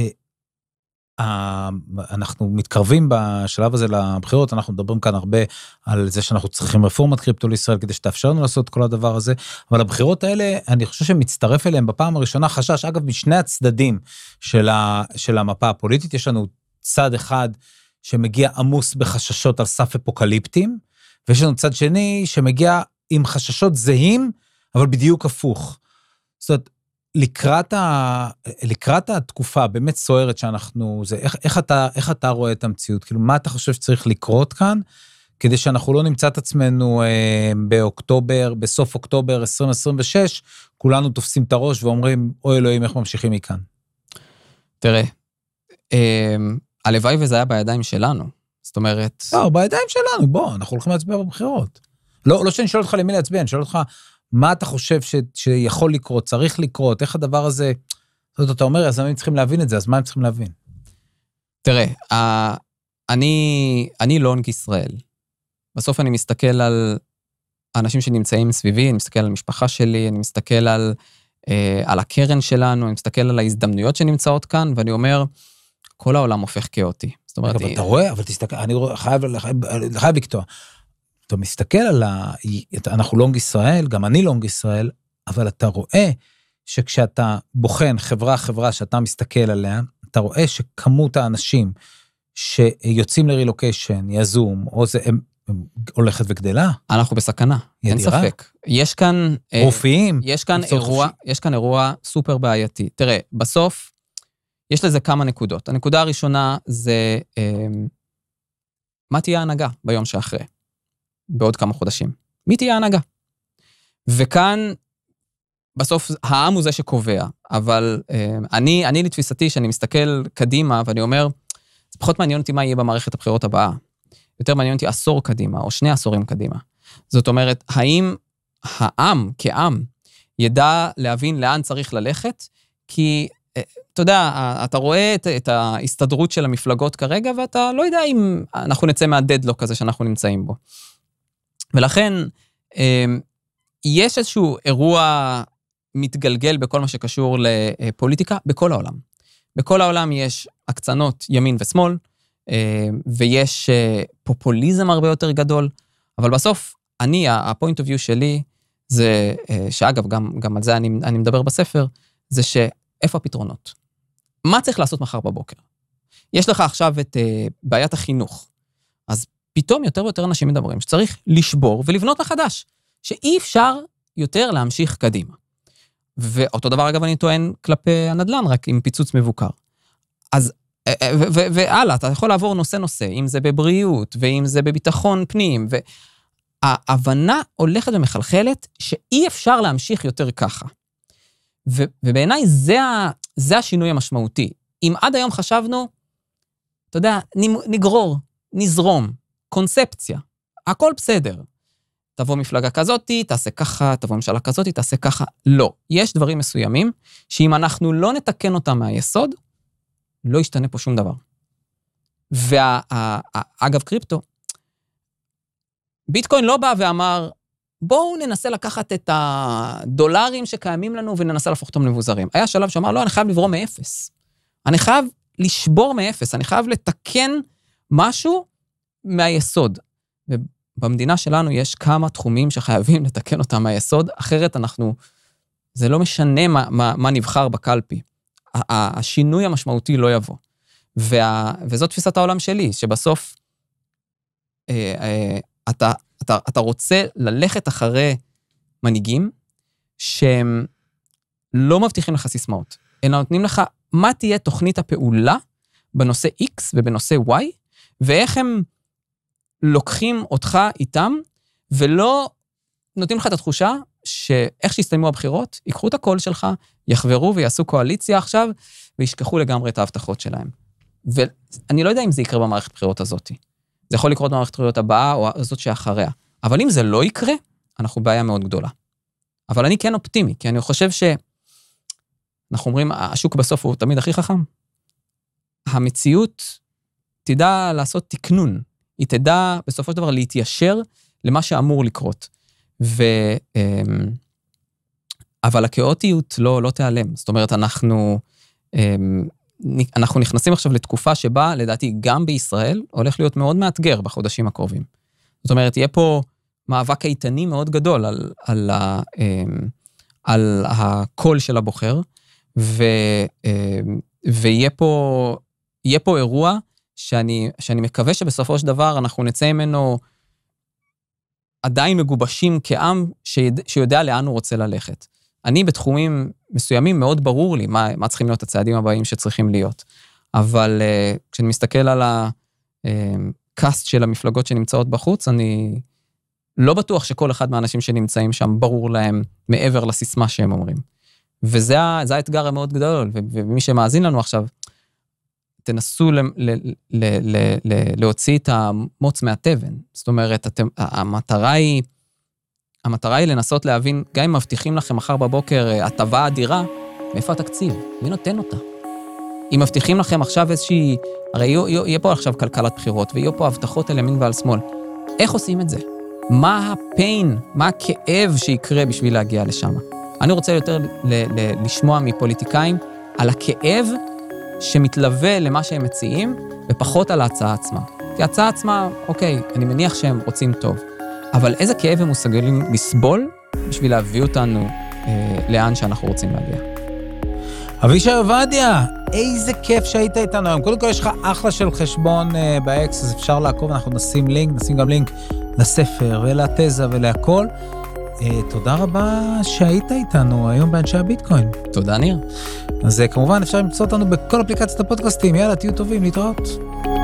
אנחנו מתקרבים בשלב הזה לבחירות, אנחנו מדברים כאן הרבה על זה שאנחנו צריכים רפורמת קריפטו לישראל, כדי שתאפשר לנו לעשות כל הדבר הזה, אבל הבחירות האלה, אני חושב שמצטרף אליהם בפעם הראשונה חשש, אגב, משני הצדדים של המפה הפוליטית, יש לנו צד אחד שמגיע עמוס בחששות על סף אפוקליפטיים, ויש לנו צד שני שמגיע עם חששות זהים, אבל בדיוק הפוך. זאת אומרת, לקראת התקופה באמת סוערת שאנחנו, איך אתה רואה את המציאות? כאילו, מה אתה חושב שצריך לקרות כאן, כדי שאנחנו לא נמצא את עצמנו באוקטובר, בסוף אוקטובר 2026, כולנו תופסים את הראש ואומרים, אוי אלוהים, איך ממשיכים מכאן? תראה, הלוואי וזה היה בידיים שלנו. זאת אומרת... לא, בידיים שלנו, בוא, אנחנו הולכים להצביע בבחירות. לא שאני שואל אותך למי להצביע, אני שואל אותך, מה אתה חושב שיכול לקרות, צריך לקרות, איך הדבר הזה, זאת אומרת, אתה אומר, אז הם צריכים להבין את זה, אז מה הם צריכים להבין? תראה, אני לונג ישראל. בסוף אני מסתכל על האנשים שנמצאים סביבי, אני מסתכל על המשפחה שלי, אני מסתכל על הקרן שלנו, אני מסתכל על ההזדמנויות שנמצאות כאן, ואני אומר, כל העולם הופך כאוטי. זאת אומרת, אבל אתה רואה, אבל תסתכל, אני חייב לקטוע. אתה מסתכל על אנחנו לונג ישראל, גם אני לונג ישראל, אבל אתה רואה שכשאתה בוחן חברה שאתה מסתכל עליה, אתה רואה שכמות האנשים שיוצאים לרילוקיישן, יזום, או זה, הם הולכת וגדלה. אנחנו בסכנה, אין ספק. יש כאן... רופאים. יש כאן אירוע סופר בעייתי. תראה, בסוף, יש לזה כמה נקודות. הנקודה הראשונה זה, מה תהיה ההנהגה ביום שאחרי? בעוד כמה חודשים. מי תהיה ההנהגה? וכאן, בסוף, העם הוא זה שקובע, אבל אני לתפיסתי, שאני מסתכל קדימה, ואני אומר, זה פחות מעניין אותי מה יהיה במערכת הבחירות הבאה. יותר מעניין אותי עשור קדימה, או 2 עשורים קדימה. זאת אומרת, האם העם, כעם, ידע להבין לאן צריך ללכת? כי, אתה יודע, אתה רואה את ההסתדרות של המפלגות כרגע, ואתה לא יודע אם אנחנו נצא מהדדלוק הזה שאנחנו נמצאים בו. ולכן, יש איזשהו אירוע מתגלגל בכל מה שקשור לפוליטיקה בכל העולם. בכל העולם יש הקצנות ימין ושמאל, ויש פופוליזם הרבה יותר גדול, אבל בסוף, הפוינט אוף ויו שלי, זה, שאגב, גם על זה אני מדבר בספר, זה שאיפה הפתרונות? מה צריך לעשות מחר בבוקר? יש לך עכשיו את בעיית החינוך, אז פתאום יותר ויותר אנשים מדברים שצריך לשבור ולבנות מחדש, שאי אפשר יותר להמשיך קדימה. ואותו דבר, אגב, אני טוען כלפי הנדל"ן, רק עם פיצוץ מבוקר. אז, והלאה, אתה יכול לעבור נושא, אם זה בבריאות, ואם זה בביטחון פנים, וההבנה הולכת ומחלחלת, שאי אפשר להמשיך יותר ככה. ובעיניי זה השינוי המשמעותי. אם עד היום חשבנו, אתה יודע, נגרור, נזרום, קונספציה, הכל בסדר. תבוא מפלגה כזאת, תעשה ככה, תבוא ממשלה כזאת, תעשה ככה. לא. יש דברים מסוימים, שאם אנחנו לא נתקן אותם מהיסוד, לא ישתנה פה שום דבר. אגב, קריפטו, ביטקוין לא בא ואמר, בואו ננסה לקחת את הדולרים שקיימים לנו, וננסה להפוך אותם למבוזרים. היה שלב שאמר, לא, אני חייב לברום מאפס. אני חייב לשבור מאפס, אני חייב לתקן משהו מהיסוד. ובמדינה שלנו יש כמה תחומים שחייבים לתקן אותם מהיסוד, אחרת זה לא משנה מה נבחר בקלפי. השינוי המשמעותי לא יבוא. וזאת תפיסת העולם שלי, שבסוף אתה רוצה ללכת אחרי מנהיגים שהם לא מבטיחים לך סיסמאות, אלא נותנים לך מה תהיה תוכנית הפעולה בנושא X ובנושא Y, ואיך הם לוקחים אותך איתם, ולא נותנים לך את התחושה שאיך שיסתיימו הבחירות, ייקחו את הקול שלך, יחברו ויעשו קואליציה עכשיו, וישכחו לגמרי את ההבטחות שלהם. ואני לא יודע אם זה יקרה במערכת הבחירות הזאת. זה יכול לקרות במערכת הבחירות הבאה, או זאת שאחריה. אבל אם זה לא יקרה, אנחנו בעיה מאוד גדולה. אבל אני כן אופטימי, כי אני חושב אנחנו אומרים, השוק בסוף הוא תמיד הכי חכם. המציאות תדע לעשות תקנון. היא תדע בסופו של דבר להתיישר למה שאמור לקרות. אבל הכאוטיות לא תיעלם. זאת אומרת, אנחנו נכנסים עכשיו לתקופה שבה, לדעתי, גם בישראל, הולך להיות מאוד מאתגר בחודשים הקרובים. זאת אומרת, יהיה פה מאבק איתני מאוד גדול על הקול של הבוחר, ויהיה פה אירוע שאני מקווה שבסופו של דבר אנחנו נצא ממנו עדיין מגובשים כעם שיודע לאן הוא רוצה ללכת. אני בתחומים מסוימים מאוד ברור לי מה צריכים להיות הצעדים הבאים שצריכים להיות. אבל כשאני מסתכל על הקאסט של המפלגות שנמצאות בחוץ, אני לא בטוח שכל אחד מהאנשים שנמצאים שם ברור להם מעבר לסיסמה שהם אומרים. וזה האתגר המאוד גדול, ומי שמאזין לנו עכשיו, תנסו להוציא את המוץ מהטבן. זאת אומרת, המטרה היא לנסות להבין, גם אם מבטיחים לכם מחר בבוקר הטבה אדירה, מאיפה התקציב? מי נותן אותה? אם מבטיחים לכם עכשיו איזושהי, הרי יהיה פה עכשיו כלכלת בחירות, ויהיו פה הבטחות על ימין ועל שמאל. איך עושים את זה? מה הפיין, מה הכאב שיקרה בשביל להגיע לשם? אני רוצה יותר לשמוע מפוליטיקאים על הכאב שמתלווה למה שהם מציעים, ופחות על ההצעה עצמה. כי ההצעה עצמה, אוקיי, אני מניח שהם רוצים טוב. אבל איזה כאב הם מסוגלים לסבול בשביל להביא אותנו לאן שאנחנו רוצים להגיע. אבישי עובדיה, איזה כיף שהיית איתנו היום. קודם כל יש לך אחלה של חשבון באקס, אז אפשר לעקוב, אנחנו נשים גם לינק לספר ולתזה ולהכל. תודה רבה שהיית איתנו היום באנשי הביטקוין. תודה ניר. אז כמובן אפשר למצוא אותנו בכל אפליקציות הפודקאסטים. יאללה, תהיו טובים, להתראות.